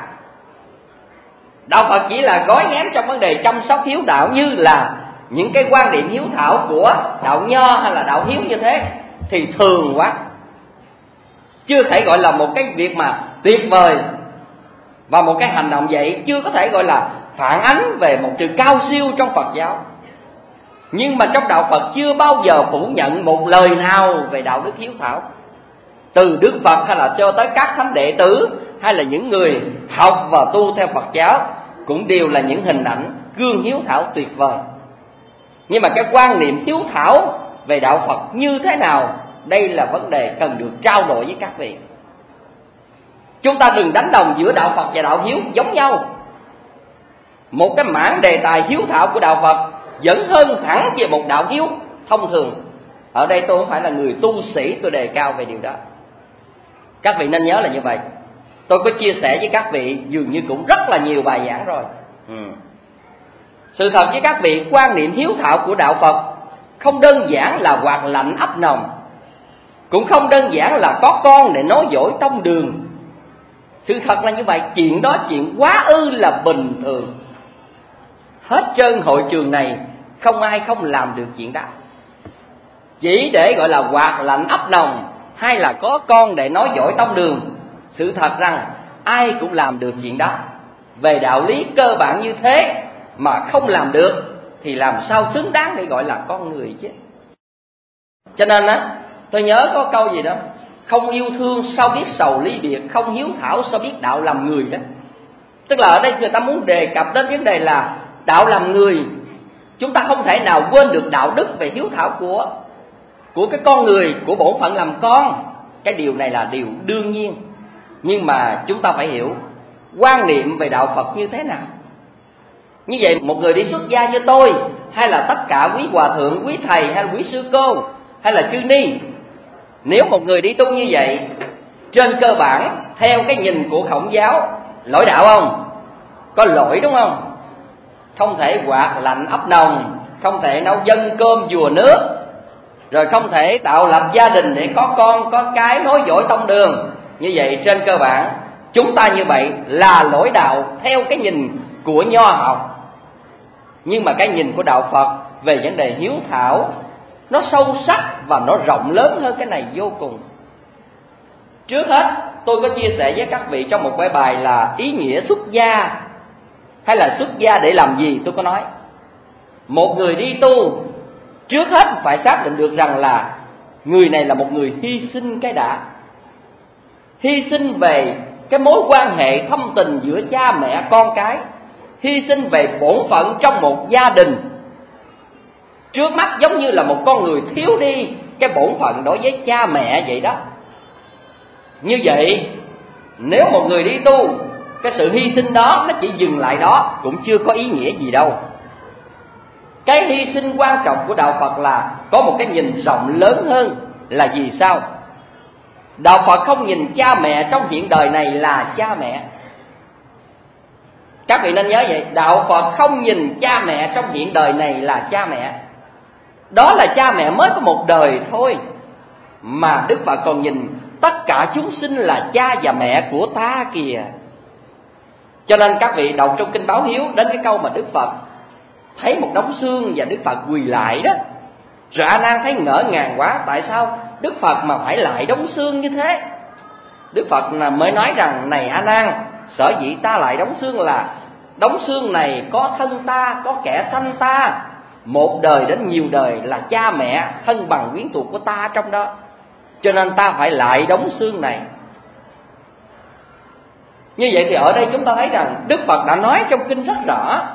Đạo Phật chỉ là gói ghém trong vấn đề chăm sóc hiếu đạo, như là những cái quan điểm hiếu thảo của đạo Nho hay là đạo hiếu như thế, thì thường quá, chưa thể gọi là một cái việc mà tuyệt vời. Và một cái hành động vậy chưa có thể gọi là phản ánh về một sự cao siêu trong Phật giáo. Nhưng mà trong đạo Phật chưa bao giờ phủ nhận một lời nào về đạo đức hiếu thảo. Từ Đức Phật hay là cho tới các thánh đệ tử, hay là những người học và tu theo Phật giáo, cũng đều là những hình ảnh gương hiếu thảo tuyệt vời. Nhưng mà cái quan niệm hiếu thảo về đạo Phật như thế nào, đây là vấn đề cần được trao đổi với các vị. Chúng ta đừng đánh đồng giữa đạo Phật và đạo hiếu giống nhau. Một cái mảng đề tài hiếu thảo của đạo Phật vẫn hơn hẳn về một đạo hiếu thông thường. Ở đây tôi không phải là người tu sĩ, tôi đề cao về điều đó. Các vị nên nhớ là như vậy. Tôi có chia sẻ với các vị dường như cũng rất là nhiều bài giảng rồi. Sự thật với các vị, quan niệm hiếu thảo của đạo Phật không đơn giản là quạt lạnh ấp nồng, cũng không đơn giản là có con để nói dối tông đường. Sự thật là như vậy, chuyện đó chuyện quá ư là bình thường. Hết trơn hội trường này không ai không làm được chuyện đó. Chỉ để gọi là quạt lạnh ấp nồng hay là có con để nói dối tông đường, sự thật rằng ai cũng làm được chuyện đó. Về đạo lý cơ bản như thế mà không làm được thì làm sao xứng đáng để gọi là con người chứ. Cho nên á, tôi nhớ có câu gì đó: không yêu thương sao biết sầu ly biệt, không hiếu thảo sao biết đạo làm người đó. Tức là ở đây người ta muốn đề cập đến vấn đề là đạo làm người. Chúng ta không thể nào quên được đạo đức về hiếu thảo của cái con người, của bổn phận làm con. Cái điều này là điều đương nhiên. Nhưng mà chúng ta phải hiểu quan niệm về đạo Phật như thế nào. Như vậy một người đi xuất gia như tôi, hay là tất cả quý hòa thượng, quý thầy, hay là quý sư cô, hay là chư ni, nếu một người đi tu như vậy, trên cơ bản theo cái nhìn của Khổng giáo, lỗi đạo không? Có lỗi đúng không? Không thể quạt lạnh ấp nồng, không thể nấu dân cơm dùa nước, rồi không thể tạo lập gia đình để có con có cái nói dối tông đường. Như vậy trên cơ bản chúng ta như vậy là lỗi đạo theo cái nhìn của Nho học. Nhưng mà cái nhìn của đạo Phật về vấn đề hiếu thảo nó sâu sắc và nó rộng lớn hơn cái này vô cùng. Trước hết tôi có chia sẻ với các vị trong một cái bài là ý nghĩa xuất gia, hay là xuất gia để làm gì. Tôi có nói một người đi tu trước hết phải xác định được rằng là người này là một người hy sinh cái đã. Hy sinh về cái mối quan hệ thâm tình giữa cha mẹ con cái, hy sinh về bổn phận trong một gia đình. Trước mắt giống như là một con người thiếu đi cái bổn phận đối với cha mẹ vậy đó. Như vậy nếu một người đi tu, cái sự hy sinh đó nó chỉ dừng lại đó, cũng chưa có ý nghĩa gì đâu. Cái hy sinh quan trọng của đạo Phật là có một cái nhìn rộng lớn hơn. Là vì sao? Đạo Phật không nhìn cha mẹ trong hiện đời này là cha mẹ. Các vị nên nhớ vậy. Đạo Phật không nhìn cha mẹ trong hiện đời này là cha mẹ. Đó là cha mẹ mới có một đời thôi. Mà Đức Phật còn nhìn tất cả chúng sinh là cha và mẹ của ta kìa. Cho nên các vị đọc trong Kinh Báo Hiếu đến cái câu mà Đức Phật thấy một đống xương và Đức Phật quỳ lại đó, rồi A Nan thấy ngỡ ngàng quá. Tại sao Đức Phật mà phải lại đóng xương như thế? Đức Phật mới nói rằng: này A Nan, sở dĩ ta lại đóng xương là đóng xương này có thân ta, có kẻ sanh ta, một đời đến nhiều đời, là cha mẹ thân bằng quyến thuộc của ta trong đó, cho nên ta phải lại đóng xương này. Như vậy thì ở đây chúng ta thấy rằng Đức Phật đã nói trong kinh rất rõ,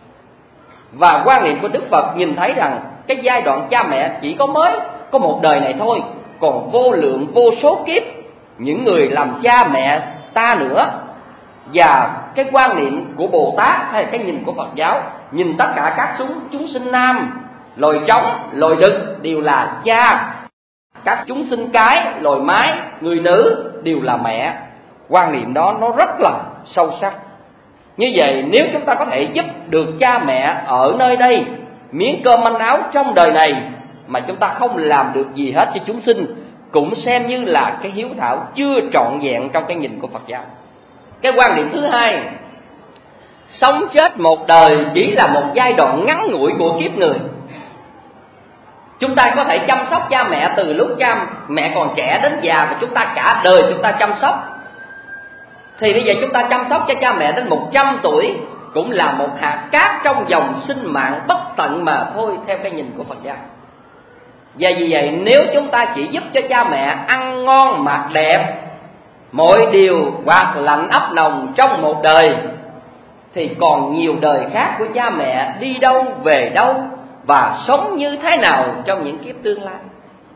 và quan niệm của Đức Phật nhìn thấy rằng cái giai đoạn cha mẹ chỉ có một đời này thôi, còn vô lượng vô số kiếp những người làm cha mẹ ta nữa. Và cái quan niệm của Bồ Tát hay là cái nhìn của Phật giáo, nhìn tất cả các chúng sinh nam, loài trống, loài đực đều là cha, các chúng sinh cái, loài mái, người nữ đều là mẹ. Quan niệm đó nó rất là sâu sắc. Như vậy nếu chúng ta có thể giúp được cha mẹ ở nơi đây miếng cơm manh áo trong đời này, mà chúng ta không làm được gì hết cho chúng sinh, cũng xem như là cái hiếu thảo chưa trọn vẹn trong cái nhìn của Phật giáo. Cái quan điểm thứ hai, sống chết một đời chỉ là một giai đoạn ngắn ngủi của kiếp người. Chúng ta có thể chăm sóc cha mẹ từ lúc cha mẹ còn trẻ đến già, và chúng ta cả đời chúng ta chăm sóc. Thì bây giờ chúng ta chăm sóc cho cha mẹ đến 100 tuổi cũng là một hạt cát trong dòng sinh mạng bất tận mà thôi, theo cái nhìn của Phật giáo. Và vì vậy nếu chúng ta chỉ giúp cho cha mẹ ăn ngon mặc đẹp, mọi điều quạt lạnh ấp nồng trong một đời, thì còn nhiều đời khác của cha mẹ đi đâu về đâu và sống như thế nào trong những kiếp tương lai.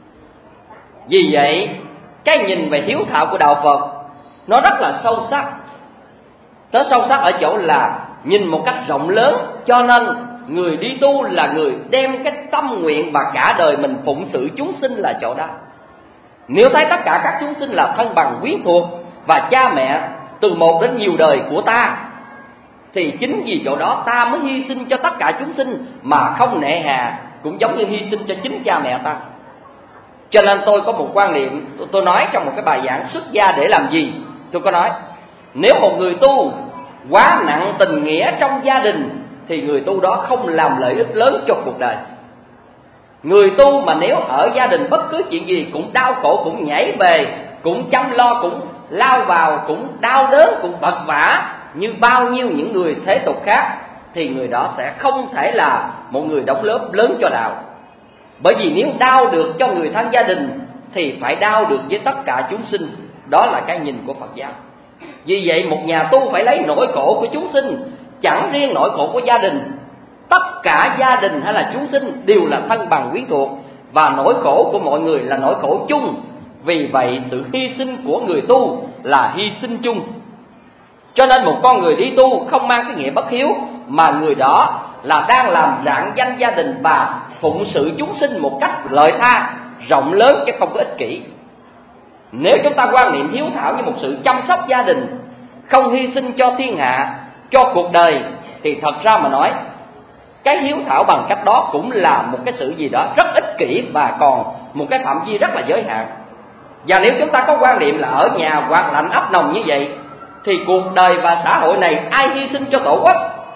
Vì vậy cái nhìn về hiếu thảo của đạo Phật nó rất là sâu sắc. Nó sâu sắc ở chỗ là nhìn một cách rộng lớn, cho nên người đi tu là người đem cái tâm nguyện và cả đời mình phụng sự chúng sinh là chỗ đó. Nếu thấy tất cả các chúng sinh là thân bằng quyến thuộc và cha mẹ từ một đến nhiều đời của ta, thì chính vì chỗ đó ta mới hy sinh cho tất cả chúng sinh mà không nể hà, cũng giống như hy sinh cho chính cha mẹ ta. Cho nên tôi có một quan niệm, tôi nói trong một cái bài giảng xuất gia để làm gì. Tôi có nói, nếu một người tu quá nặng tình nghĩa trong gia đình thì người tu đó không làm lợi ích lớn cho cuộc đời. Người tu mà nếu ở gia đình bất cứ chuyện gì cũng đau khổ, cũng nhảy về, cũng chăm lo, cũng lao vào, cũng đau đớn, cũng vật vã như bao nhiêu những người thế tục khác, thì người đó sẽ không thể là một người đóng góp lớn cho đạo. Bởi vì nếu đau được cho người thân gia đình thì phải đau được với tất cả chúng sinh. Đó là cái nhìn của Phật giáo. Vì vậy một nhà tu phải lấy nỗi khổ của chúng sinh, chẳng riêng nỗi khổ của gia đình, tất cả gia đình hay là chúng sinh đều là thân bằng quyến thuộc, và nỗi khổ của mọi người là nỗi khổ chung. Vì vậy sự hy sinh của người tu là hy sinh chung. Cho nên một con người đi tu không mang cái nghĩa bất hiếu, mà người đó là đang làm rạng danh gia đình và phụng sự chúng sinh một cách lợi tha, rộng lớn chứ không có ích kỷ. Nếu chúng ta quan niệm hiếu thảo như một sự chăm sóc gia đình, không hy sinh cho thiên hạ, cho cuộc đời, thì thật ra mà nói, cái hiếu thảo bằng cách đó cũng là một cái sự gì đó rất ích kỷ và còn một cái phạm vi rất là giới hạn. Và nếu chúng ta có quan niệm là ở nhà quạt lạnh ấp nồng như vậy, thì cuộc đời và xã hội này ai hy sinh cho tổ quốc?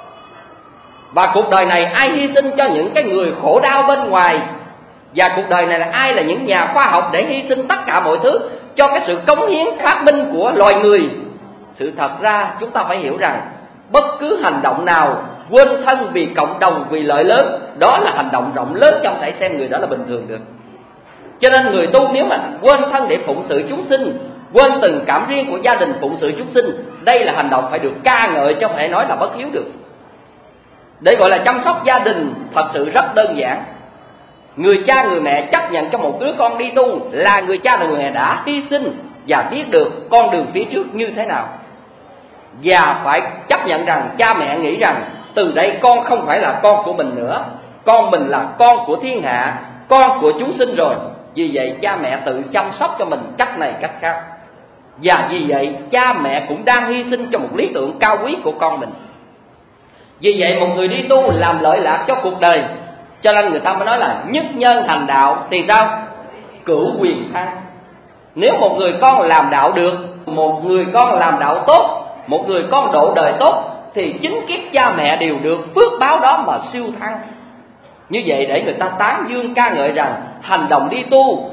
Và cuộc đời này ai hy sinh cho những cái người khổ đau bên ngoài? Và cuộc đời này là ai là những nhà khoa học để hy sinh tất cả mọi thứ cho cái sự cống hiến phát minh của loài người? Sự thật ra chúng ta phải hiểu rằng bất cứ hành động nào quên thân vì cộng đồng, vì lợi lớn, đó là hành động rộng lớn, không thể xem người đó là bình thường được. Cho nên người tu nếu mà quên thân để phụng sự chúng sinh, quên từng cảm riêng của gia đình phụng sự chúng sinh, đây là hành động phải được ca ngợi, chứ không thể nói là bất hiếu được. Để gọi là chăm sóc gia đình thật sự rất đơn giản. Người cha người mẹ chấp nhận cho một đứa con đi tu là người cha người mẹ đã hy sinh và biết được con đường phía trước như thế nào. Và phải chấp nhận rằng cha mẹ nghĩ rằng từ đây con không phải là con của mình nữa, con mình là con của thiên hạ, con của chúng sinh rồi. Vì vậy cha mẹ tự chăm sóc cho mình cách này cách khác. Và vì vậy cha mẹ cũng đang hy sinh cho một lý tưởng cao quý của con mình. Vì vậy một người đi tu làm lợi lạc cho cuộc đời, cho nên người ta mới nói là nhất nhân thành đạo thì sao? Cửu quyền thăng. Nếu một người con làm đạo được, một người con làm đạo tốt, một người con độ đời tốt, thì chính kiếp cha mẹ đều được phước báo đó mà siêu thăng. Như vậy để người ta tán dương ca ngợi rằng hành động đi tu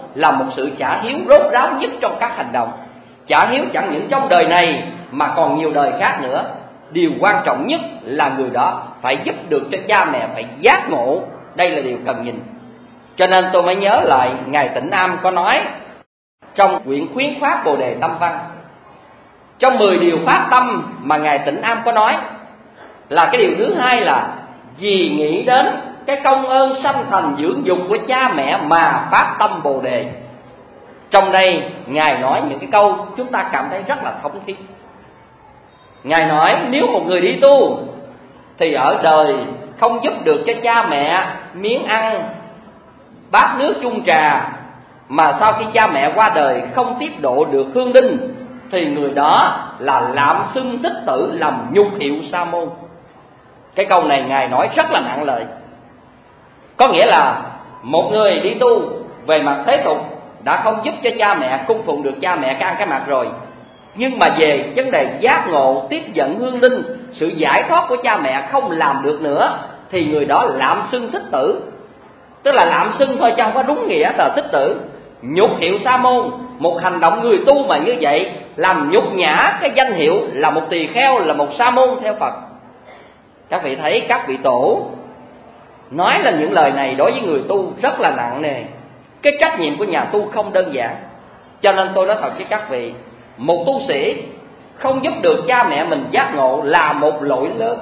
là một sự trả hiếu rốt ráo nhất trong các hành động. Trả hiếu chẳng những trong đời này mà còn nhiều đời khác nữa. Điều quan trọng nhất là người đó phải giúp được cho cha mẹ phải giác ngộ. Đây là điều cần nhìn. Cho nên tôi mới nhớ lại Ngài Tịnh Am có nói trong quyển Khuyến Pháp Bồ Đề Tâm Văn, trong 10 điều phát tâm mà Ngài Tịnh Am có nói là cái điều thứ hai là vì nghĩ đến cái công ơn sanh thành dưỡng dục của cha mẹ mà phát tâm Bồ Đề. Trong đây Ngài nói những cái câu chúng ta cảm thấy rất là thống thiết. Ngài nói nếu một người đi tu thì ở đời không giúp được cho cha mẹ miếng ăn, bát nước chung trà, mà sau khi cha mẹ qua đời không tiếp độ được hương đinh, thì người đó là lạm xưng tích tử, làm nhục hiệu sa môn. Cái câu này Ngài nói rất là nặng lời. Có nghĩa là một người đi tu về mặt thế tục đã không giúp cho cha mẹ, cung phụng được cha mẹ cái ăn cái mặc rồi, nhưng mà về vấn đề giác ngộ, tiếp dẫn hương linh, sự giải thoát của cha mẹ không làm được nữa, thì người đó lạm xưng thích tử. Tức là lạm xưng thôi chứ không có đúng nghĩa là thích tử. Nhục hiệu sa môn, một hành động người tu mà như vậy làm nhục nhã cái danh hiệu là một tỳ kheo, là một sa môn theo Phật. Các vị thấy các vị tổ nói là những lời này đối với người tu rất là nặng nề. Cái trách nhiệm của nhà tu không đơn giản. Cho nên tôi nói thật với các vị, một tu sĩ không giúp được cha mẹ mình giác ngộ là một lỗi lớn.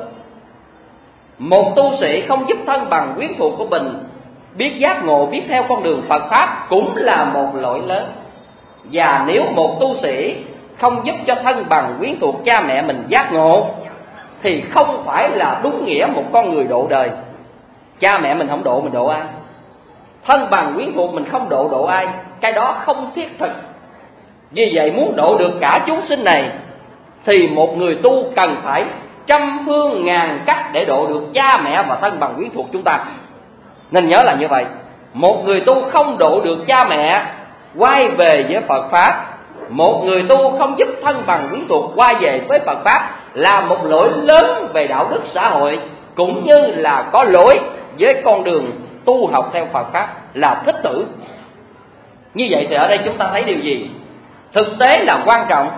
Một tu sĩ không giúp thân bằng quyến thuộc của mình biết giác ngộ, biết theo con đường Phật Pháp cũng là một lỗi lớn. Và nếu một tu sĩ không giúp cho thân bằng quyến thuộc cha mẹ mình giác ngộ thì không phải là đúng nghĩa một con người độ đời. Cha mẹ mình không độ, mình độ ai? Thân bằng quyến thuộc mình không độ, độ ai? Cái đó không thiết thực. Vì vậy muốn độ được cả chúng sinh này thì một người tu cần phải trăm phương ngàn cách để độ được cha mẹ và thân bằng quyến thuộc chúng ta. Nên nhớ là như vậy. Một người tu không độ được cha mẹ quay về với Phật Pháp, một người tu không giúp thân bằng quyến thuộc quay về với Phật Pháp là một lỗi lớn về đạo đức xã hội, cũng như là có lỗi với con đường tu học theo Phật Pháp là thích tử. Như vậy thì ở đây chúng ta thấy điều gì? Thực tế là quan trọng.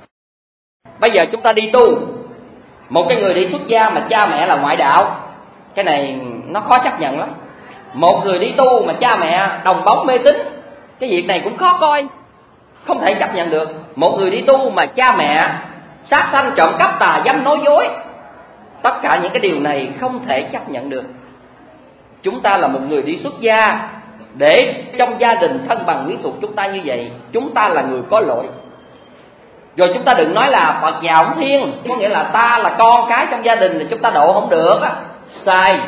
Bây giờ chúng ta đi tu, một cái người đi xuất gia mà cha mẹ là ngoại đạo, cái này nó khó chấp nhận lắm. Một người đi tu mà cha mẹ đồng bóng mê tín, cái việc này cũng khó coi, không thể chấp nhận được. Một người đi tu mà cha mẹ sát sanh, trộm cắp, tà dâm, nói dối, tất cả những cái điều này không thể chấp nhận được. Chúng ta là một người đi xuất gia, để trong gia đình thân bằng quyến thuộc chúng ta như vậy, chúng ta là người có lỗi. Rồi chúng ta đừng nói là Phật già không thiên, có nghĩa là ta là con cái trong gia đình thì chúng ta độ không được á. Sai.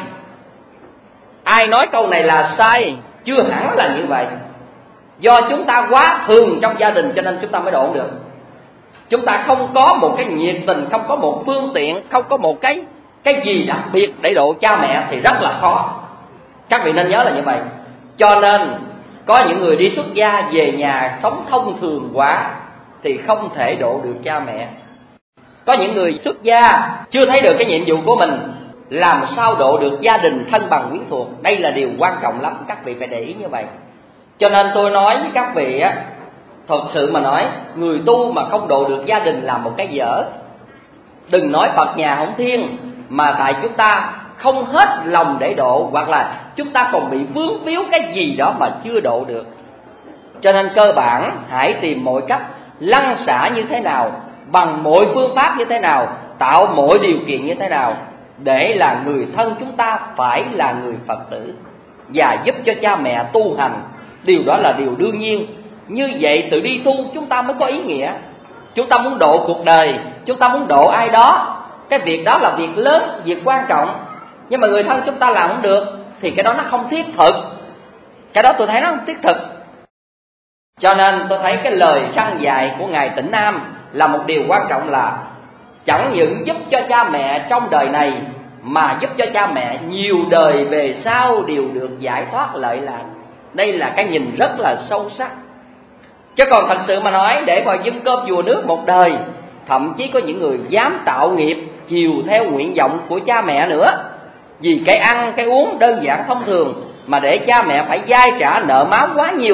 Ai nói câu này là sai? Chưa hẳn là như vậy. Do chúng ta quá thường trong gia đình cho nên chúng ta mới độ không được. Chúng ta không có một cái nhiệt tình, không có một phương tiện, không có một cái gì đặc biệt để độ cha mẹ thì rất là khó. Các vị nên nhớ là như vậy. Cho nên có những người đi xuất gia về nhà sống thông thường quá thì không thể độ được cha mẹ. Có những người xuất gia chưa thấy được cái nhiệm vụ của mình, làm sao độ được gia đình thân bằng quyến thuộc. Đây là điều quan trọng lắm, các vị phải để ý như vậy. Cho nên tôi nói với các vị á, thật sự mà nói, người tu mà không độ được gia đình là một cái dở. Đừng nói Phật nhà không thiên, mà tại chúng ta không hết lòng để độ, hoặc là chúng ta còn bị vướng víu cái gì đó mà chưa độ được. Cho nên cơ bản hãy tìm mọi cách lăn xả như thế nào, bằng mọi phương pháp như thế nào, tạo mọi điều kiện như thế nào để là người thân chúng ta phải là người Phật tử và giúp cho cha mẹ tu hành. Điều đó là điều đương nhiên. Như vậy sự đi tu chúng ta mới có ý nghĩa. Chúng ta muốn độ cuộc đời, chúng ta muốn độ ai đó, cái việc đó là việc lớn, việc quan trọng. Nhưng mà người thân chúng ta làm không được thì cái đó nó không thiết thực. Cái đó tôi thấy nó không thiết thực. Cho nên tôi thấy cái lời răn dạy của Ngài Tịnh Am là một điều quan trọng, là chẳng những giúp cho cha mẹ trong đời này mà giúp cho cha mẹ nhiều đời về sau đều được giải thoát lợi lạc. Đây là cái nhìn rất là sâu sắc. Chứ còn thật sự mà nói, để mà dâng cơm vùa nước một đời, thậm chí có những người dám tạo nghiệp chiều theo nguyện vọng của cha mẹ nữa, vì cái ăn cái uống đơn giản thông thường mà để cha mẹ phải dai trả nợ máu quá nhiều,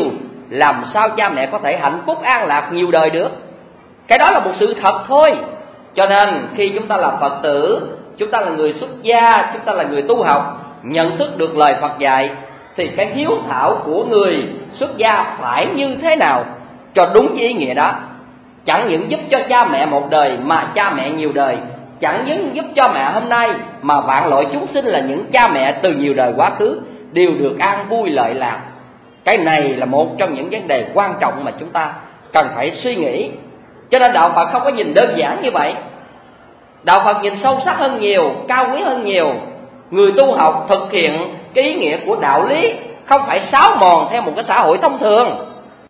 làm sao cha mẹ có thể hạnh phúc an lạc nhiều đời được. Cái đó là một sự thật thôi. Cho nên khi chúng ta là Phật tử, chúng ta là người xuất gia, chúng ta là người tu học, nhận thức được lời Phật dạy, thì cái hiếu thảo của người xuất gia phải như thế nào cho đúng với ý nghĩa đó. Chẳng những giúp cho cha mẹ một đời mà cha mẹ nhiều đời, chẳng những giúp cho mẹ hôm nay mà vạn loại chúng sinh là những cha mẹ từ nhiều đời quá khứ đều được an vui lợi lạc. Cái này là một trong những vấn đề quan trọng mà chúng ta cần phải suy nghĩ. Cho nên đạo Phật không có nhìn đơn giản như vậy. Đạo Phật nhìn sâu sắc hơn nhiều, cao quý hơn nhiều. Người tu học thực hiện cái ý nghĩa của đạo lý, không phải xáo mòn theo một cái xã hội thông thường.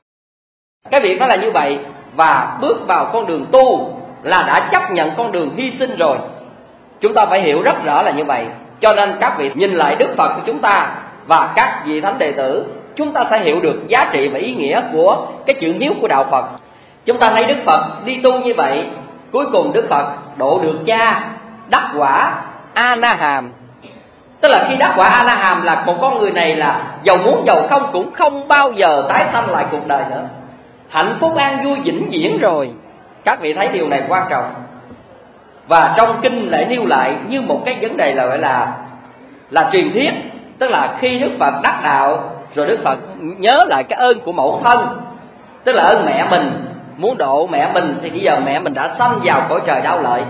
Cái việc đó là như vậy. Và bước vào con đường tu là đã chấp nhận con đường hy sinh rồi. Chúng ta phải hiểu rất rõ là như vậy. Cho nên các vị nhìn lại Đức Phật của chúng ta và các vị thánh đệ tử, chúng ta sẽ hiểu được giá trị và ý nghĩa của cái chữ hiếu của đạo Phật. Chúng ta thấy Đức Phật đi tu như vậy, cuối cùng Đức Phật độ được cha, đắc quả A-na-hàm. Tức là khi đắc quả A-na-hàm là một con người này là giàu muốn giàu không cũng không bao giờ tái sanh lại cuộc đời nữa. Hạnh phúc an vui vĩnh viễn rồi. Các vị thấy điều này quan trọng. Và trong kinh lại nêu lại như một cái vấn đề là gọi là truyền thuyết. Tức là khi Đức Phật đắc đạo rồi Đức Phật nhớ lại cái ơn của mẫu thân, tức là ơn mẹ mình, muốn độ mẹ mình thì bây giờ mẹ mình đã sanh vào cõi trời đau lợi.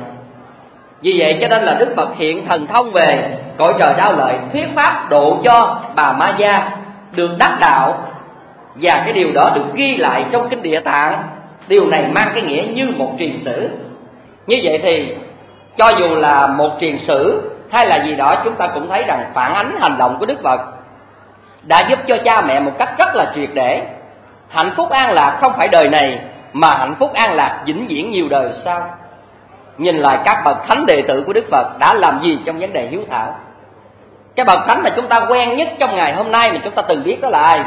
Vì vậy cho nên là Đức Phật hiện thần thông về cõi trời đau lợi, thuyết pháp độ cho bà Ma Gia được đắc đạo. Và cái điều đó được ghi lại trong kinh Địa Tạng. Điều này mang cái nghĩa như một truyền sử. Như vậy thì cho dù là một truyền sử hay là gì đó, chúng ta cũng thấy rằng phản ánh hành động của Đức Phật đã giúp cho cha mẹ một cách rất là triệt để. Hạnh phúc an lạc không phải đời này, mà hạnh phúc an lạc vĩnh viễn nhiều đời sau. Nhìn lại các bậc thánh đệ tử của Đức Phật đã làm gì trong vấn đề hiếu thảo. Cái bậc thánh mà chúng ta quen nhất trong ngày hôm nay mà chúng ta từng biết đó là ai?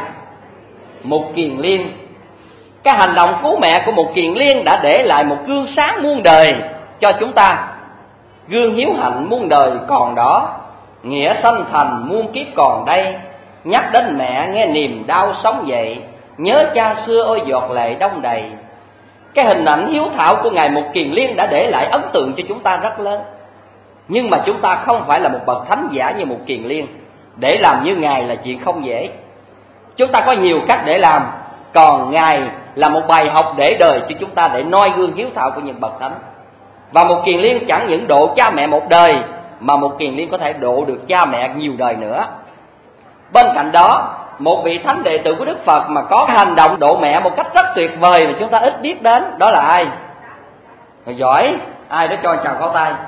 Mục Kiền Liên. Cái hành động cứu mẹ của Mục Kiền Liên đã để lại một gương sáng muôn đời cho chúng ta. Gương hiếu hạnh muôn đời còn đó, nghĩa sanh thành muôn kiếp còn đây. Nhắc đến mẹ nghe niềm đau sống dậy, nhớ cha xưa ôi giọt lệ đông đầy. Cái hình ảnh hiếu thảo của Ngài Mục Kiền Liên đã để lại ấn tượng cho chúng ta rất lớn. Nhưng mà chúng ta không phải là một bậc thánh giả như Mục Kiền Liên. Để làm như Ngài là chuyện không dễ. Chúng ta có nhiều cách để làm, còn Ngài là một bài học để đời cho chúng ta để noi gương hiếu thảo của những bậc thánh. Và Mục Kiền Liên chẳng những độ cha mẹ một đời, mà Mục Kiền Liên có thể độ được cha mẹ nhiều đời nữa. Bên cạnh đó, một vị thánh đệ tử của Đức Phật mà có hành động độ mẹ một cách rất tuyệt vời mà chúng ta ít biết đến, đó là ai? Giỏi, ai đó cho chào pháo tay.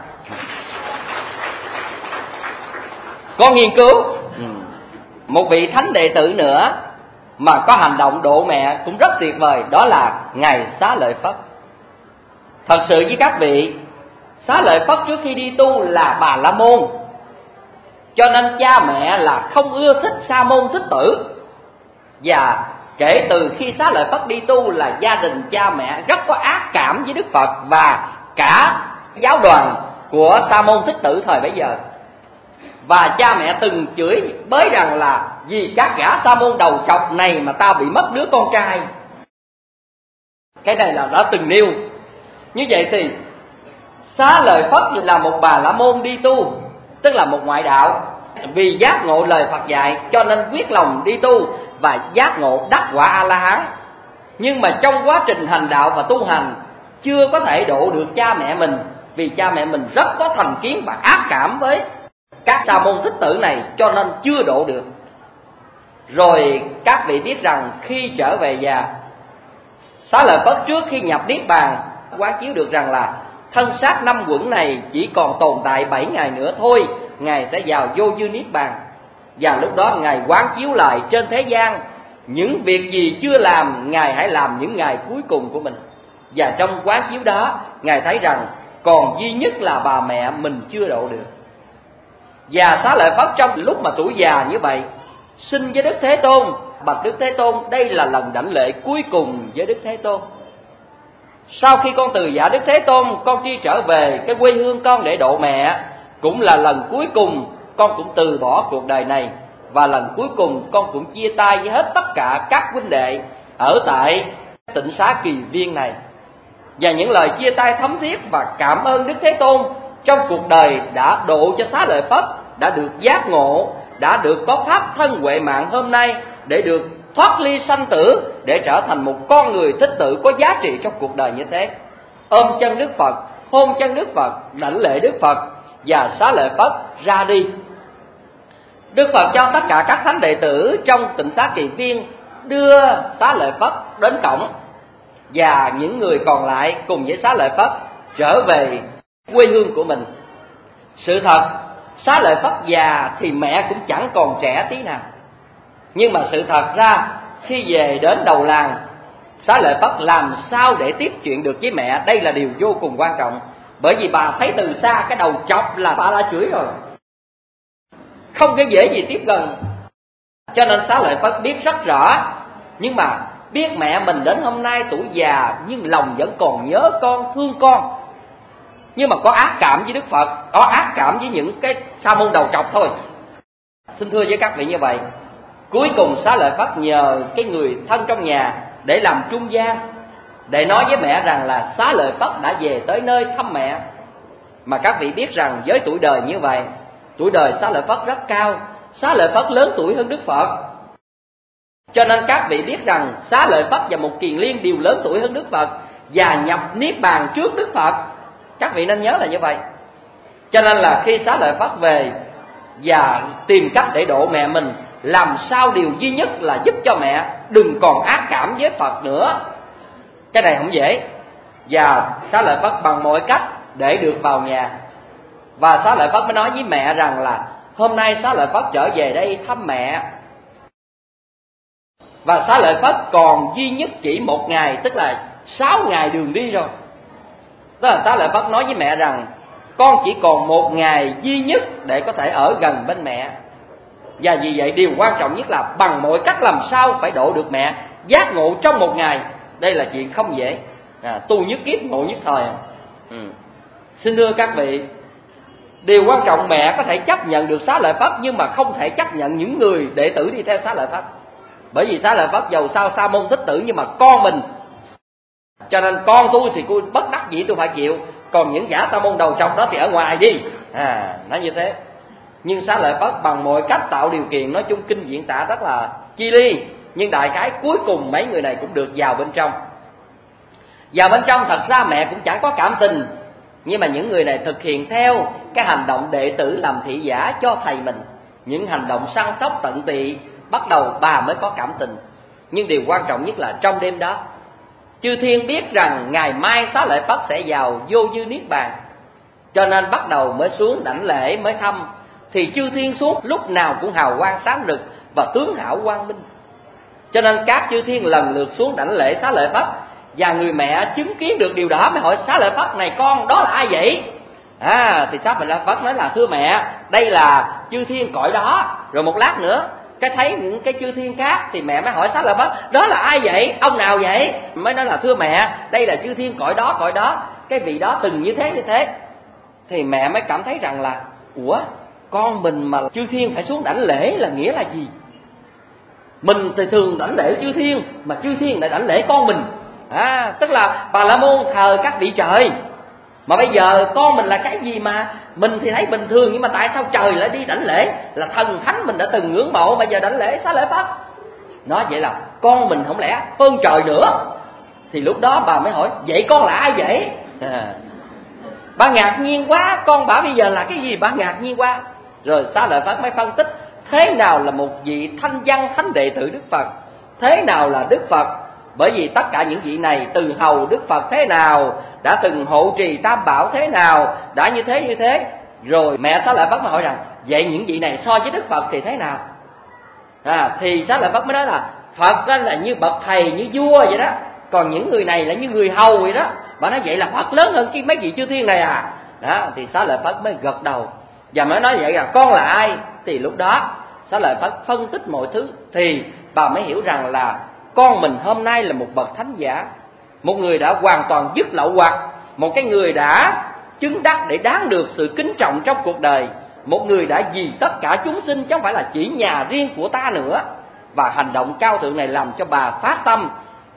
Có nghiên cứu. Một vị thánh đệ tử nữa mà có hành động độ mẹ cũng rất tuyệt vời, đó là Ngài Xá Lợi Phất. Thật sự với các vị, Xá Lợi Phất trước khi đi tu là Bà La Môn, cho nên cha mẹ là không ưa thích Sa Môn Thích Tử. Và kể từ khi Xá Lợi Phất đi tu là gia đình cha mẹ rất có ác cảm với Đức Phật và cả giáo đoàn của Sa Môn Thích Tử thời bấy giờ. Và cha mẹ từng chửi bới rằng là vì các gã Sa Môn đầu chọc này mà ta bị mất đứa con trai. Cái này là đã từng nêu. Như vậy thì Xá Lợi Phất là một Bà La Môn đi tu, tức là một ngoại đạo. Vì giác ngộ lời Phật dạy cho nên quyết lòng đi tu và giác ngộ đắc quả A-la-hán. Nhưng mà trong quá trình hành đạo và tu hành chưa có thể độ được cha mẹ mình, vì cha mẹ mình rất có thành kiến và ác cảm với các Sa Môn Thích Tử này, cho nên chưa độ được. Rồi các vị biết rằng khi trở về già, Xá Lợi Phất trước khi nhập Niết Bàn quán chiếu được rằng là thân xác 5 quẩn này chỉ còn tồn tại 7 ngày nữa thôi, Ngài sẽ vào vô dư Niết Bàn. Và lúc đó Ngài quán chiếu lại trên thế gian, những việc gì chưa làm Ngài hãy làm những ngày cuối cùng của mình. Và trong quán chiếu đó Ngài thấy rằng còn duy nhất là bà mẹ mình chưa độ được. Và Xá Lợi Phất trong lúc mà tuổi già như vậy xin với Đức Thế Tôn: bạch Đức Thế Tôn, đây là lần đảnh lễ cuối cùng với Đức Thế Tôn. Sau khi con từ giả Đức Thế Tôn, con đi trở về cái quê hương con để độ mẹ, cũng là lần cuối cùng con cũng từ bỏ cuộc đời này, và lần cuối cùng con cũng chia tay với hết tất cả các huynh đệ ở tại tịnh xá Kỳ Viên này. Và những lời chia tay thấm thiết và cảm ơn Đức Thế Tôn trong cuộc đời đã độ cho Xá Lợi Phất đã được giác ngộ, đã được có pháp thân huệ mạng hôm nay, để được thoát ly sanh tử, để trở thành một con người thích tự có giá trị trong cuộc đời như thế. Ôm chân Đức Phật, hôn chân Đức Phật, đảnh lễ Đức Phật, và Xá Lợi Phất ra đi. Đức Phật cho tất cả các thánh đệ tử trong tịnh xá Kỳ Viên đưa Xá Lợi Phất đến cổng, và những người còn lại cùng với Xá Lợi Phất trở về quê hương của mình. Sự thật, Xá Lợi Phất già thì mẹ cũng chẳng còn trẻ tí nào. Nhưng mà sự thật ra, khi về đến đầu làng, Xá Lợi Phất làm sao để tiếp chuyện được với mẹ, đây là điều vô cùng quan trọng. Bởi vì bà thấy từ xa cái đầu chọc là bà đã chửi rồi, không cái dễ gì tiếp gần. Cho nên Xá Lợi Phất biết rất rõ, nhưng mà biết mẹ mình đến hôm nay tuổi già, nhưng lòng vẫn còn nhớ con, thương con. Nhưng mà có ác cảm với Đức Phật, có ác cảm với những cái sa môn đầu trọc thôi. Xin thưa với các vị như vậy, cuối cùng Xá Lợi Phất nhờ cái người thân trong nhà để làm trung gian, để nói với mẹ rằng là Xá Lợi Phất đã về tới nơi thăm mẹ. Mà các vị biết rằng với tuổi đời như vậy, tuổi đời Xá Lợi Phất rất cao, Xá Lợi Phất lớn tuổi hơn Đức Phật. Cho nên các vị biết rằng Xá Lợi Phất và Mục Kiền Liên đều lớn tuổi hơn Đức Phật và nhập niết bàn trước Đức Phật. Các vị nên nhớ là như vậy. Cho nên là khi Xá Lợi Phất về và tìm cách để độ mẹ mình, làm sao điều duy nhất là giúp cho mẹ đừng còn ác cảm với Phật nữa. Cái này không dễ. Và Xá Lợi Phất bằng mọi cách để được vào nhà. Và Xá Lợi Phất mới nói với mẹ rằng là hôm nay Xá Lợi Phất trở về đây thăm mẹ. Và Xá Lợi Phất còn duy nhất chỉ 1 ngày, tức là 6 ngày đường đi rồi. Tức là Xá Lợi Phất nói với mẹ rằng con chỉ còn 1 ngày duy nhất để có thể ở gần bên mẹ. Và vì vậy điều quan trọng nhất là bằng mọi cách làm sao phải độ được mẹ giác ngộ trong 1 ngày. Đây là chuyện không dễ. Tu nhất kiếp ngộ nhất thời. Xin thưa các vị, điều quan trọng mẹ có thể chấp nhận được Xá Lợi Phất, nhưng mà không thể chấp nhận những người đệ tử đi theo Xá Lợi Phất. Bởi vì Xá Lợi Phất dầu sao sa môn thích tử, nhưng mà con mình, cho nên con tôi thì tôi bất đắc dĩ tôi phải chịu, còn những gã sa môn đầu trọc đó thì ở ngoài đi. Nói như thế. Nhưng Xá Lợi Phất bằng mọi cách tạo điều kiện, nói chung kinh diễn tả rất là chi ly, nhưng đại khái cuối cùng mấy người này cũng được vào bên trong. Vào bên trong thật ra mẹ cũng chẳng có cảm tình, nhưng mà những người này thực hiện theo cái hành động đệ tử làm thị giả cho thầy mình, những hành động săn sóc tận tụy, bắt đầu bà mới có cảm tình. Nhưng điều quan trọng nhất là trong đêm đó, chư thiên biết rằng ngày mai Xá Lợi Phất sẽ vào vô dư niết bàn, cho nên bắt đầu mới xuống đảnh lễ mới thăm. Thì chư thiên xuống lúc nào cũng hào quang sáng rực và tướng hảo quang minh, cho nên các chư thiên lần lượt xuống đảnh lễ Xá Lợi Phất. Và người mẹ chứng kiến được điều đó mới hỏi Xá Lợi Phất này con, đó là ai vậy? Thì Xá Lợi Phất nói là thưa mẹ, đây là chư thiên cõi đó. Rồi một lát nữa cái thấy những cái chư thiên khác thì mẹ mới hỏi Xá Lợi Phất đó là ai vậy, ông nào vậy? Mới nói là thưa mẹ, đây là chư thiên cõi đó, cái vị đó từng như thế. Thì mẹ mới cảm thấy rằng là ủa, con mình mà chư thiên phải xuống đảnh lễ là nghĩa là gì? Mình thì thường đảnh lễ chư thiên, mà chư thiên lại đảnh lễ con mình. Tức là Bà La Môn thờ các vị trời, mà bây giờ con mình là cái gì mà mình thì thấy bình thường, nhưng mà tại sao trời lại đi đảnh lễ? Là thần thánh mình đã từng ngưỡng mộ, bây giờ đảnh lễ Xá Lợi Phất. Nói vậy là con mình không lẽ hơn trời nữa? Thì lúc đó bà mới hỏi vậy con là ai vậy? Bà ngạc nhiên quá, con bà bây giờ là cái gì? Bà ngạc nhiên quá. Rồi Xá Lợi Phất mới phân tích thế nào là một vị thanh văn thánh đệ tử Đức Phật, thế nào là Đức Phật. Bởi vì tất cả những vị này từ hầu Đức Phật thế nào, đã từng hộ trì Tam Bảo thế nào, đã như thế. Rồi mẹ Xá Lợi Phất mới hỏi rằng vậy những vị này so với Đức Phật thì thế nào? Thì Xá Lợi Phất mới nói là Phật đó là như bậc thầy, như vua vậy đó, còn những người này là như người hầu vậy đó. Bà nói vậy là Phật lớn hơn mấy vị chư thiên này à? Thì Xá Lợi Phất mới gật đầu và mới nói vậy là con là ai? Thì lúc đó Xá Lợi Phất phân tích mọi thứ, thì bà mới hiểu rằng là con mình hôm nay là một bậc thánh giả, một người đã hoàn toàn dứt lậu hoặc, một cái người đã chứng đắc để đáng được sự kính trọng trong cuộc đời, một người đã vì tất cả chúng sinh chứ không phải là chỉ nhà riêng của ta nữa. Và hành động cao thượng này làm cho bà phát tâm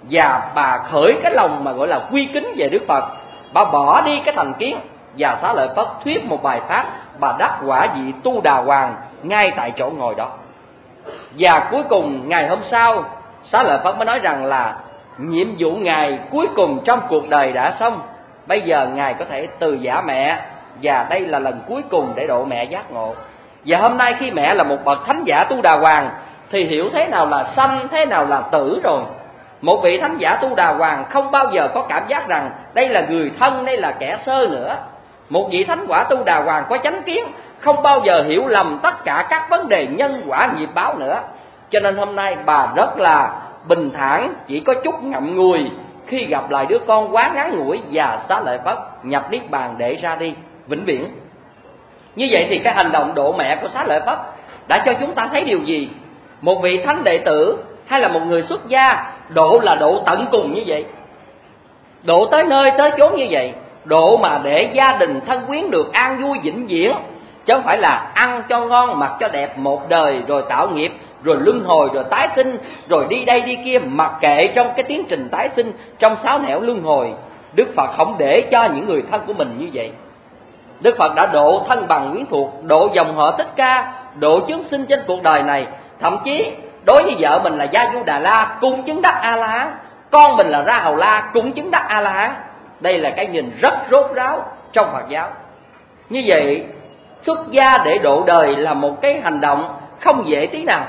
và bà khởi cái lòng mà gọi là quy kính về Đức Phật. Bà bỏ đi cái thành kiến và Xá Lợi Phất thuyết một bài pháp, bà đắc quả vị Tu Đà Hoàng ngay tại chỗ ngồi đó. Và cuối cùng ngày hôm sau, Xá Lợi Phất mới nói rằng là nhiệm vụ Ngài cuối cùng trong cuộc đời đã xong. Bây giờ Ngài có thể từ giả mẹ, và đây là lần cuối cùng để độ mẹ giác ngộ. Và hôm nay khi mẹ là một bậc thánh giả Tu Đà Hoàng thì hiểu thế nào là sanh, thế nào là tử rồi. Một vị thánh giả Tu Đà Hoàng không bao giờ có cảm giác rằng đây là người thân, đây là kẻ sơ nữa. Một vị thánh quả Tu Đà Hoàng có chánh kiến, không bao giờ hiểu lầm tất cả các vấn đề nhân quả nghiệp báo nữa. Cho nên hôm nay bà rất là bình thản, chỉ có chút ngậm ngùi khi gặp lại đứa con quá ngắn ngủi, và Xá Lợi Phất nhập niết bàn để ra đi vĩnh viễn. Như vậy thì cái hành động độ mẹ của Xá Lợi Phất đã cho chúng ta thấy điều gì? Một vị thánh đệ tử hay là một người xuất gia độ là độ tận cùng như vậy, độ tới nơi tới chốn như vậy, độ mà để gia đình thân quyến được an vui vĩnh viễn, chứ không phải là ăn cho ngon mặc cho đẹp một đời rồi tạo nghiệp, rồi luân hồi, rồi tái sinh, rồi đi đây đi kia, mặc kệ trong cái tiến trình tái sinh, trong sáu nẻo luân hồi. Đức Phật không để cho những người thân của mình như vậy. Đức Phật đã độ thân bằng quyến thuộc, độ dòng họ Thích Ca, độ chúng sinh trên cuộc đời này. Thậm chí đối với vợ mình là Gia Du Đà La cũng chứng đắc A-la-hán, con mình là Ra Hầu La cũng chứng đắc A-la-hán. Đây là cái nhìn rất rốt ráo trong Phật giáo. Như vậy xuất gia để độ đời là một cái hành động không dễ tí nào.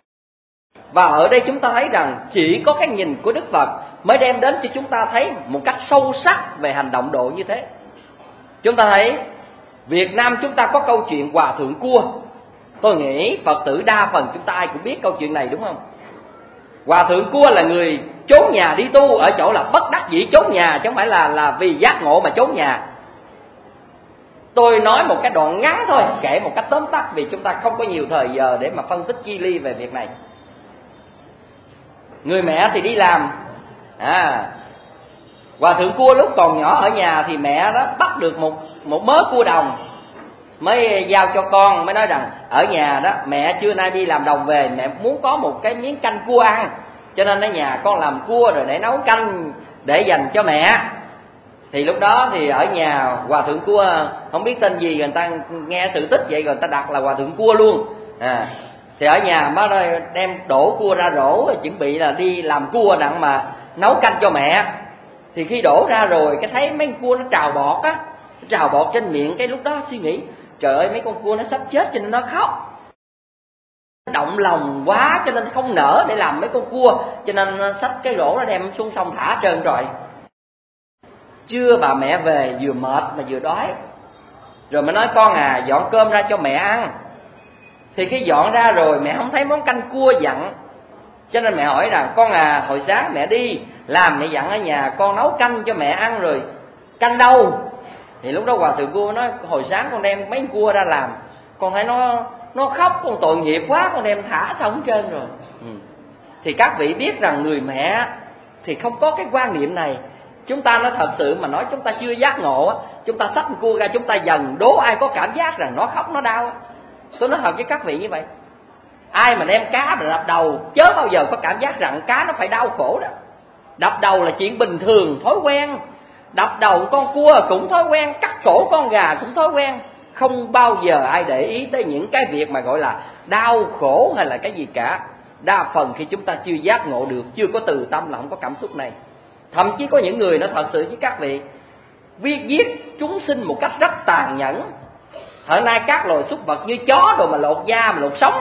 Và ở đây chúng ta thấy rằng chỉ có cái nhìn của Đức Phật mới đem đến cho chúng ta thấy một cách sâu sắc về hành động độ như thế. Chúng ta thấy Việt Nam chúng ta có câu chuyện Hòa Thượng Cua. Tôi nghĩ Phật tử đa phần chúng ta ai cũng biết câu chuyện này, đúng không? Hòa Thượng Cua là người trốn nhà đi tu, ở chỗ là bất đắc dĩ trốn nhà, chứ không phải là vì giác ngộ mà trốn nhà. Tôi nói một cái đoạn ngắn thôi, kể một cách tóm tắt, vì chúng ta không có nhiều thời giờ để mà phân tích chi ly về việc này. Người mẹ thì đi làm, Hòa Thượng Cua lúc còn nhỏ ở nhà thì mẹ đó bắt được một mớ cua đồng, mới giao cho con, mới nói rằng ở nhà đó mẹ trưa nay đi làm đồng về, mẹ muốn có một cái miếng canh cua ăn, cho nên ở nhà con làm cua rồi để nấu canh để dành cho mẹ. Thì lúc đó thì ở nhà Hòa Thượng Cua không biết tên gì, người ta nghe sự tích vậy rồi người ta đặt là Hòa Thượng Cua luôn. Thì ở nhà mới đem đổ cua ra rổ, chuẩn bị là đi làm cua đặng mà nấu canh cho mẹ. Thì khi đổ ra rồi cái thấy mấy con cua nó trào bọt á, trào bọt trên miệng, cái lúc đó suy nghĩ trời ơi mấy con cua nó sắp chết cho nên nó khóc, động lòng quá cho nên không nỡ để làm mấy con cua, cho nên xách cái rổ nó đem xuống sông thả trơn rồi. Trưa bà mẹ về vừa mệt mà vừa đói, rồi mới nói con dọn cơm ra cho mẹ ăn. Thì khi dọn ra rồi mẹ không thấy món canh cua dặn, cho nên mẹ hỏi là con hồi sáng mẹ đi làm mẹ dặn ở nhà con nấu canh cho mẹ ăn rồi canh đâu? Thì lúc đó Hòa Thượng Cua nói hồi sáng con đem mấy cua ra làm, con thấy nó khóc, con tội nghiệp quá, con đem thả xong hết trơn rồi. Thì các vị biết rằng người mẹ thì không có cái quan niệm này. Chúng ta nói thật sự mà nói, chúng ta chưa giác ngộ, chúng ta xách cua ra chúng ta dần đố ai có cảm giác rằng nó khóc nó đau. Tôi nói thật với các vị như vậy, ai mà đem cá mà đập đầu chớ bao giờ có cảm giác rằng cá nó phải đau khổ đó. Đập đầu là chuyện bình thường, thói quen. Đập đầu con cua cũng thói quen, cắt cổ con gà cũng thói quen. Không bao giờ ai để ý tới những cái việc mà gọi là đau khổ hay là cái gì cả. Đa phần khi chúng ta chưa giác ngộ được, chưa có từ tâm là không có cảm xúc này. Thậm chí có những người nó thật sự với các vị giết chúng sinh một cách rất tàn nhẫn. Thời nay các loài súc vật như chó đồ mà lột da mà lột sống,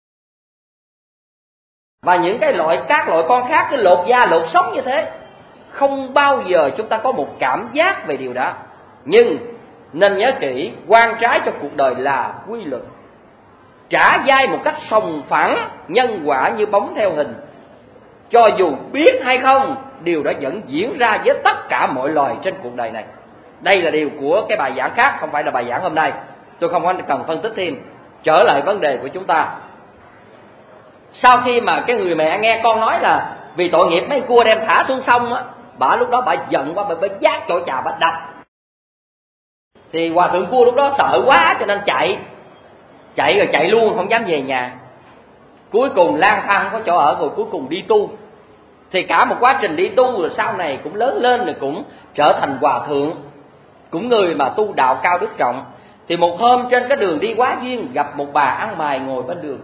và những các loại con khác cứ lột da lột sống như thế. Không bao giờ chúng ta có một cảm giác về điều đó. Nhưng nên nhớ kỹ, quan trái cho cuộc đời là quy luật. Trả dai một cách sòng phẳng, nhân quả như bóng theo hình. Cho dù biết hay không, điều đó vẫn diễn ra với tất cả mọi loài trên cuộc đời này. Đây là điều của cái bài giảng khác, không phải là bài giảng hôm nay. Tôi không cần phân tích thêm. Trở lại vấn đề của chúng ta. Sau khi mà cái người mẹ nghe con nói là vì tội nghiệp mấy cua đem thả xuống sông á, bà lúc đó bà giận quá, bà giác chỗ trà bà đập. Thì Hòa Thượng Cua lúc đó sợ quá cho nên chạy luôn, không dám về nhà. Cuối cùng lang thang có chỗ ở rồi cuối cùng đi tu. Thì cả một quá trình đi tu rồi sau này cũng lớn lên rồi cũng trở thành hòa thượng, cũng người mà tu đạo cao đức trọng. Thì một hôm trên cái đường đi Quá Duyên gặp một bà ăn mày ngồi bên đường.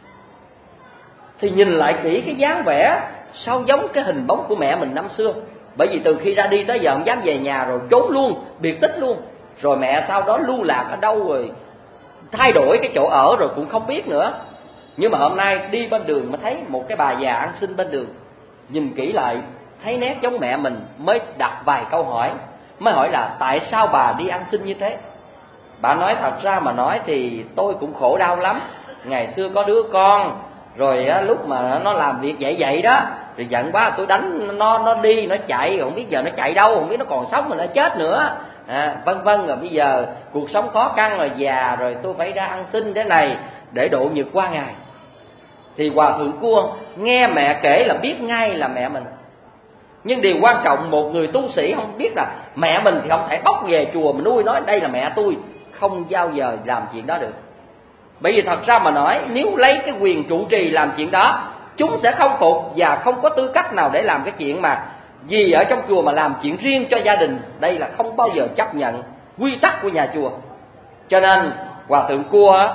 Thì nhìn lại kỹ cái dáng vẻ sao giống cái hình bóng của mẹ mình năm xưa. Bởi vì từ khi ra đi tới giờ không dám về nhà, rồi trốn luôn, biệt tích luôn. Rồi mẹ sau đó lưu lạc ở đâu rồi thay đổi cái chỗ ở rồi cũng không biết nữa. Nhưng mà hôm nay đi bên đường mới thấy một cái bà già ăn xin bên đường. Nhìn kỹ lại thấy nét giống mẹ mình, mới đặt vài câu hỏi. Mới hỏi là tại sao bà đi ăn xin như thế. Bà nói thật ra mà nói thì tôi cũng khổ đau lắm. Ngày xưa có đứa con, rồi lúc mà nó làm việc vậy đó, thì giận quá tôi đánh nó đi, nó chạy, không biết giờ nó chạy đâu, không biết nó còn sống mà nó chết nữa. Vân vân. Rồi bây giờ cuộc sống khó khăn rồi, già rồi, tôi phải ra ăn xin thế này để độ nhật qua ngày. Thì Hòa Thượng Cua nghe mẹ kể là biết ngay là mẹ mình. Nhưng điều quan trọng, một người tu sĩ không biết là mẹ mình thì không thể bóc về chùa mà nuôi nói đây là mẹ tôi, không bao giờ làm chuyện đó được. Bởi vì thật ra mà nói, nếu lấy cái quyền trụ trì làm chuyện đó, chúng sẽ không phục và không có tư cách nào để làm cái chuyện mà gì ở trong chùa mà làm chuyện riêng cho gia đình. Đây là không bao giờ chấp nhận quy tắc của nhà chùa. Cho nên Hòa Thượng Cua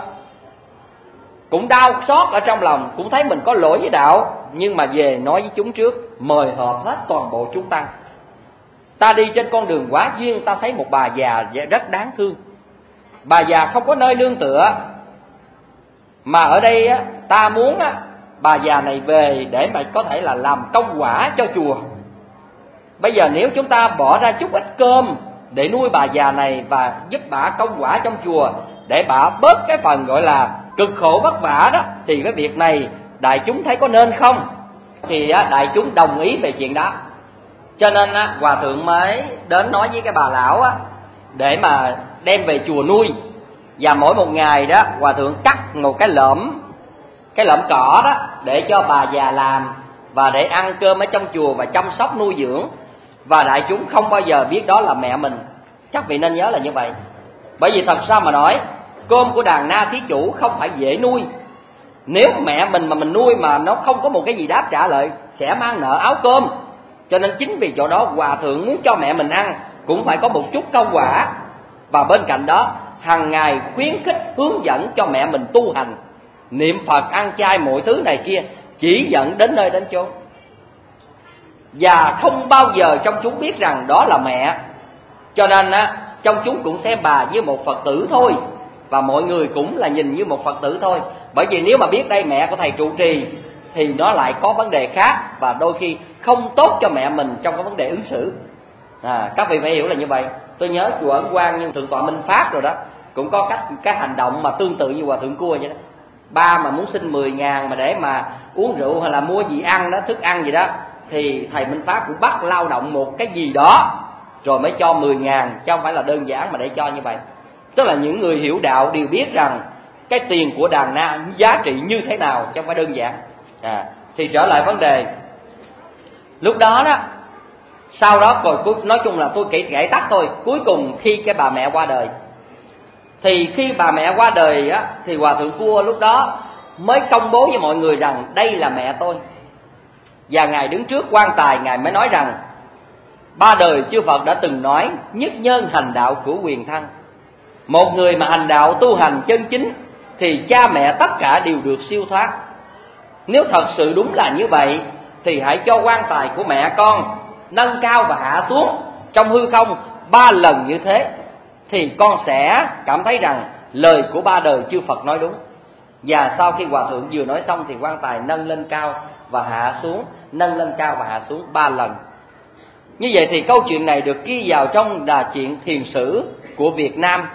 cũng đau xót ở trong lòng, cũng thấy mình có lỗi với đạo, nhưng mà về nói với chúng trước, mời họp hết toàn bộ chúng tăng. Ta đi trên con đường Quá Duyên, ta thấy một bà già rất đáng thương. Bà già không có nơi nương tựa, mà ở đây ta muốn bà già này về để mà có thể là làm công quả cho chùa. Bây giờ nếu chúng ta bỏ ra chút ít cơm để nuôi bà già này và giúp bà công quả trong chùa, để bà bớt cái phần gọi là cực khổ vất vả đó, thì cái việc này đại chúng thấy có nên không? Thì đại chúng đồng ý về chuyện đó. Cho nên Hòa Thượng mới đến nói với cái bà lão để mà đem về chùa nuôi. Và mỗi một ngày đó Hòa Thượng cắt một cái lõm cỏ đó để cho bà già làm, và để ăn cơm ở trong chùa và chăm sóc nuôi dưỡng. Và đại chúng không bao giờ biết đó là mẹ mình. Các vị nên nhớ là như vậy. Bởi vì thật ra mà nói, cơm của đàn na thí chủ không phải dễ nuôi. Nếu mẹ mình mà mình nuôi mà nó không có một cái gì đáp trả lại, sẽ mang nợ áo cơm. Cho nên chính vì chỗ đó Hòa Thượng muốn cho mẹ mình ăn cũng phải có một chút công quả. Và bên cạnh đó hàng ngày khuyến khích hướng dẫn cho mẹ mình tu hành, niệm Phật, ăn chay, mọi thứ này kia, chỉ dẫn đến nơi đến chốn. Và không bao giờ trong chúng biết rằng đó là mẹ. Cho nên trong chúng cũng xem bà như một Phật tử thôi, và mọi người cũng là nhìn như một Phật tử thôi. Bởi vì nếu mà biết đây mẹ của thầy trụ trì thì nó lại có vấn đề khác, và đôi khi không tốt cho mẹ mình trong cái vấn đề ứng xử. Các vị phải hiểu là như vậy. Tôi nhớ chùa Ấn Quang nhưng Thượng tọa Minh Pháp rồi đó, cũng có cái hành động mà tương tự như Hòa Thượng Cua vậy đó. Ba mà muốn xin 10.000 mà để mà uống rượu hay là mua gì ăn đó, thức ăn gì đó, thì thầy Minh Pháp cũng bắt lao động một cái gì đó rồi mới cho 10.000, chứ không phải là đơn giản mà để cho như vậy. Tức là những người hiểu đạo đều biết rằng cái tiền của đàn na giá trị như thế nào, chứ không phải đơn giản. Thì trở lại vấn đề lúc đó đó, sau đó rồi nói chung là tôi kể tắt thôi. Cuối cùng khi cái bà mẹ qua đời, thì khi bà mẹ qua đời thì Hòa Thượng Cua lúc đó mới công bố với mọi người rằng đây là mẹ tôi. Và Ngài đứng trước quan tài, Ngài mới nói rằng ba đời chư Phật đã từng nói nhất nhân hành đạo của quyền thân. Một người mà hành đạo tu hành chân chính thì cha mẹ tất cả đều được siêu thoát. Nếu thật sự đúng là như vậy thì hãy cho quan tài của mẹ con nâng cao và hạ xuống trong hư không 3 lần như thế, thì con sẽ cảm thấy rằng lời của ba đời chư Phật nói đúng. Và sau khi Hòa Thượng vừa nói xong thì quan tài nâng lên cao và hạ xuống, nâng lên cao và hạ xuống 3 lần. Như vậy thì câu chuyện này được ghi vào trong Đà Truyện Thiền Sử của Việt Nam.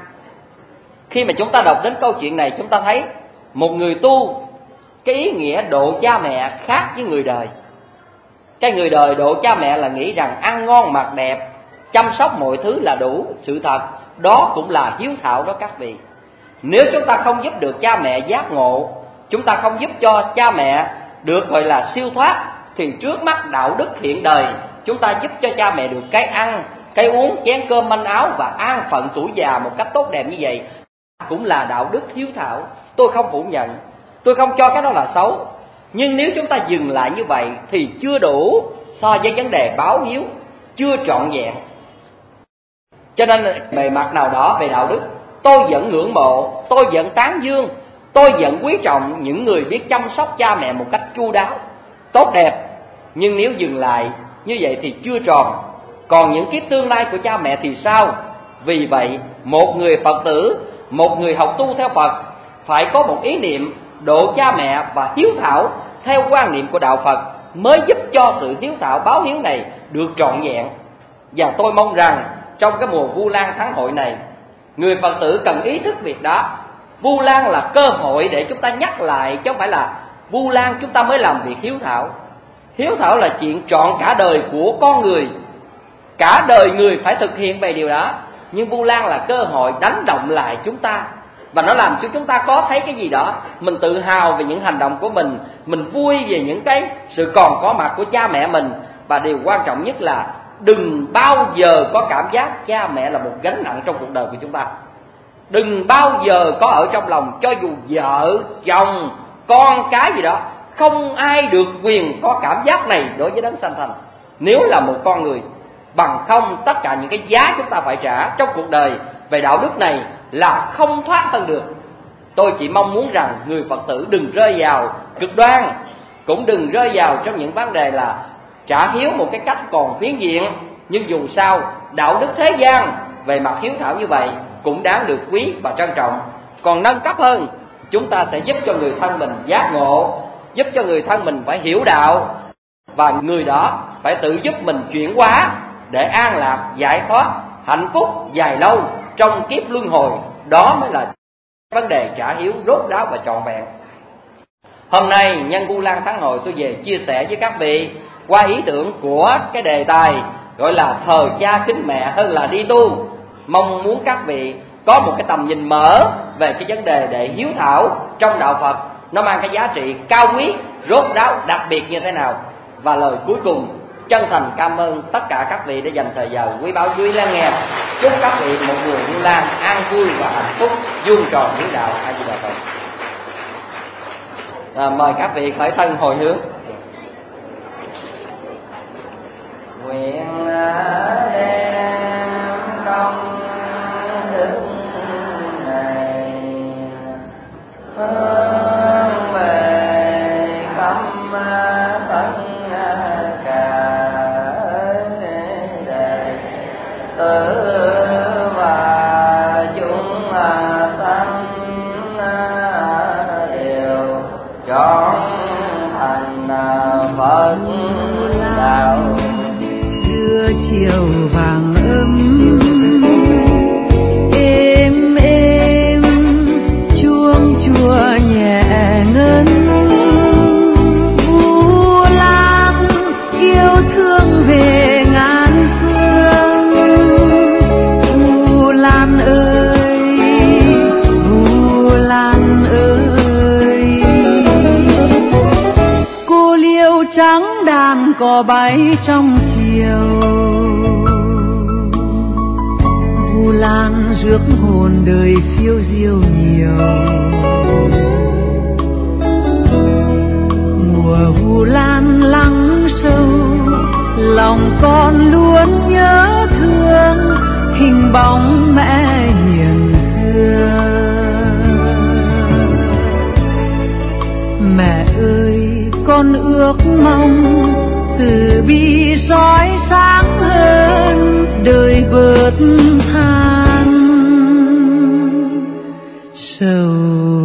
Khi mà chúng ta đọc đến câu chuyện này, chúng ta thấy một người tu, cái ý nghĩa độ cha mẹ khác với người đời. Cái người đời độ cha mẹ là nghĩ rằng ăn ngon mặc đẹp, chăm sóc mọi thứ là đủ. Sự thật đó cũng là hiếu thảo đó các vị. Nếu chúng ta không giúp được cha mẹ giác ngộ, chúng ta không giúp cho cha mẹ được gọi là siêu thoát, thì trước mắt đạo đức hiện đời, chúng ta giúp cho cha mẹ được cái ăn, cái uống, chén cơm manh áo và an phận tuổi già một cách tốt đẹp như vậy, cũng là đạo đức hiếu thảo. Tôi không phủ nhận, tôi không cho cái đó là xấu. Nhưng nếu chúng ta dừng lại như vậy thì chưa đủ so với vấn đề báo hiếu, chưa trọn vẹn. Cho nên về mặt nào đó về đạo đức, tôi vẫn ngưỡng mộ, tôi vẫn tán dương, tôi vẫn quý trọng những người biết chăm sóc cha mẹ một cách chu đáo, tốt đẹp. Nhưng nếu dừng lại như vậy thì chưa tròn. Còn những kiếp tương lai của cha mẹ thì sao? Vì vậy, một người Phật tử, một người học tu theo Phật phải có một ý niệm độ cha mẹ và hiếu thảo theo quan niệm của đạo Phật, mới giúp cho sự hiếu thảo báo hiếu này được trọn vẹn. Và tôi mong rằng trong cái mùa Vu Lan tháng hội này, người Phật tử cần ý thức việc đó. Vu Lan là cơ hội để chúng ta nhắc lại, chứ không phải là Vu Lan chúng ta mới làm việc hiếu thảo. Hiếu thảo là chuyện trọn cả đời của con người, cả đời người phải thực hiện về điều đó. Nhưng Vu Lan là cơ hội đánh động lại chúng ta, và nó làm cho chúng ta có thấy cái gì đó, mình tự hào về những hành động của mình vui về những cái sự còn có mặt của cha mẹ mình. Và điều quan trọng nhất là đừng bao giờ có cảm giác cha mẹ là một gánh nặng trong cuộc đời của chúng ta. Đừng bao giờ có ở trong lòng, cho dù vợ, chồng, con cái gì đó, không ai được quyền có cảm giác này đối với đấng sanh thành, nếu là một con người. Bằng không tất cả những cái giá chúng ta phải trả trong cuộc đời về đạo đức này là không thoát thân được. Tôi chỉ mong muốn rằng người Phật tử đừng rơi vào cực đoan, cũng đừng rơi vào trong những vấn đề là trả hiếu một cái cách còn phiến diện. Nhưng dù sao, đạo đức thế gian về mặt hiếu thảo như vậy cũng đáng được quý và trân trọng. Còn nâng cấp hơn, chúng ta sẽ giúp cho người thân mình giác ngộ, giúp cho người thân mình phải hiểu đạo, và người đó phải tự giúp mình chuyển hóa để an lạc, giải thoát, hạnh phúc dài lâu trong kiếp luân hồi. Đó mới là vấn đề trả hiếu rốt ráo và trọn vẹn. Hôm nay nhân Vu Lan tháng hội, tôi về chia sẻ với các vị qua ý tưởng của cái đề tài gọi là thờ cha kính mẹ hơn là đi tu. Mong muốn các vị có một cái tầm nhìn mở về cái vấn đề để hiếu thảo trong đạo Phật nó mang cái giá trị cao quý, rốt ráo, đặc biệt như thế nào. Và lời cuối cùng, chân thành cảm ơn tất cả các vị đã dành thời giờ quý báu chú ý lắng nghe. Chúc các vị một mùa Vu Lan an vui và hạnh phúc, vuông tròn hiếu đạo. A Di Đà Phật. Mời các vị khởi thân hồi hướng. Nguyện đem công đức này hướng về khắp tất cả đệ tử và chúng sanh đều chọn thành Phật đạo. Đưa chiều vàng êm êm, chuông chùa nhẹ ngân. Vu Lan yêu thương về ngàn phương. Vu Lan ơi, Vu Lan ơi, cô liễu trắng đàn cò bay trong chiều. Vu Lan rước hồn đời phiêu diêu nhiều. Mùa Vu Lan lắng sâu, lòng con luôn nhớ thương hình bóng mẹ hiền xưa. Mẹ ơi, con ước mong từ bi soi sáng hơn, đời bớt than sầu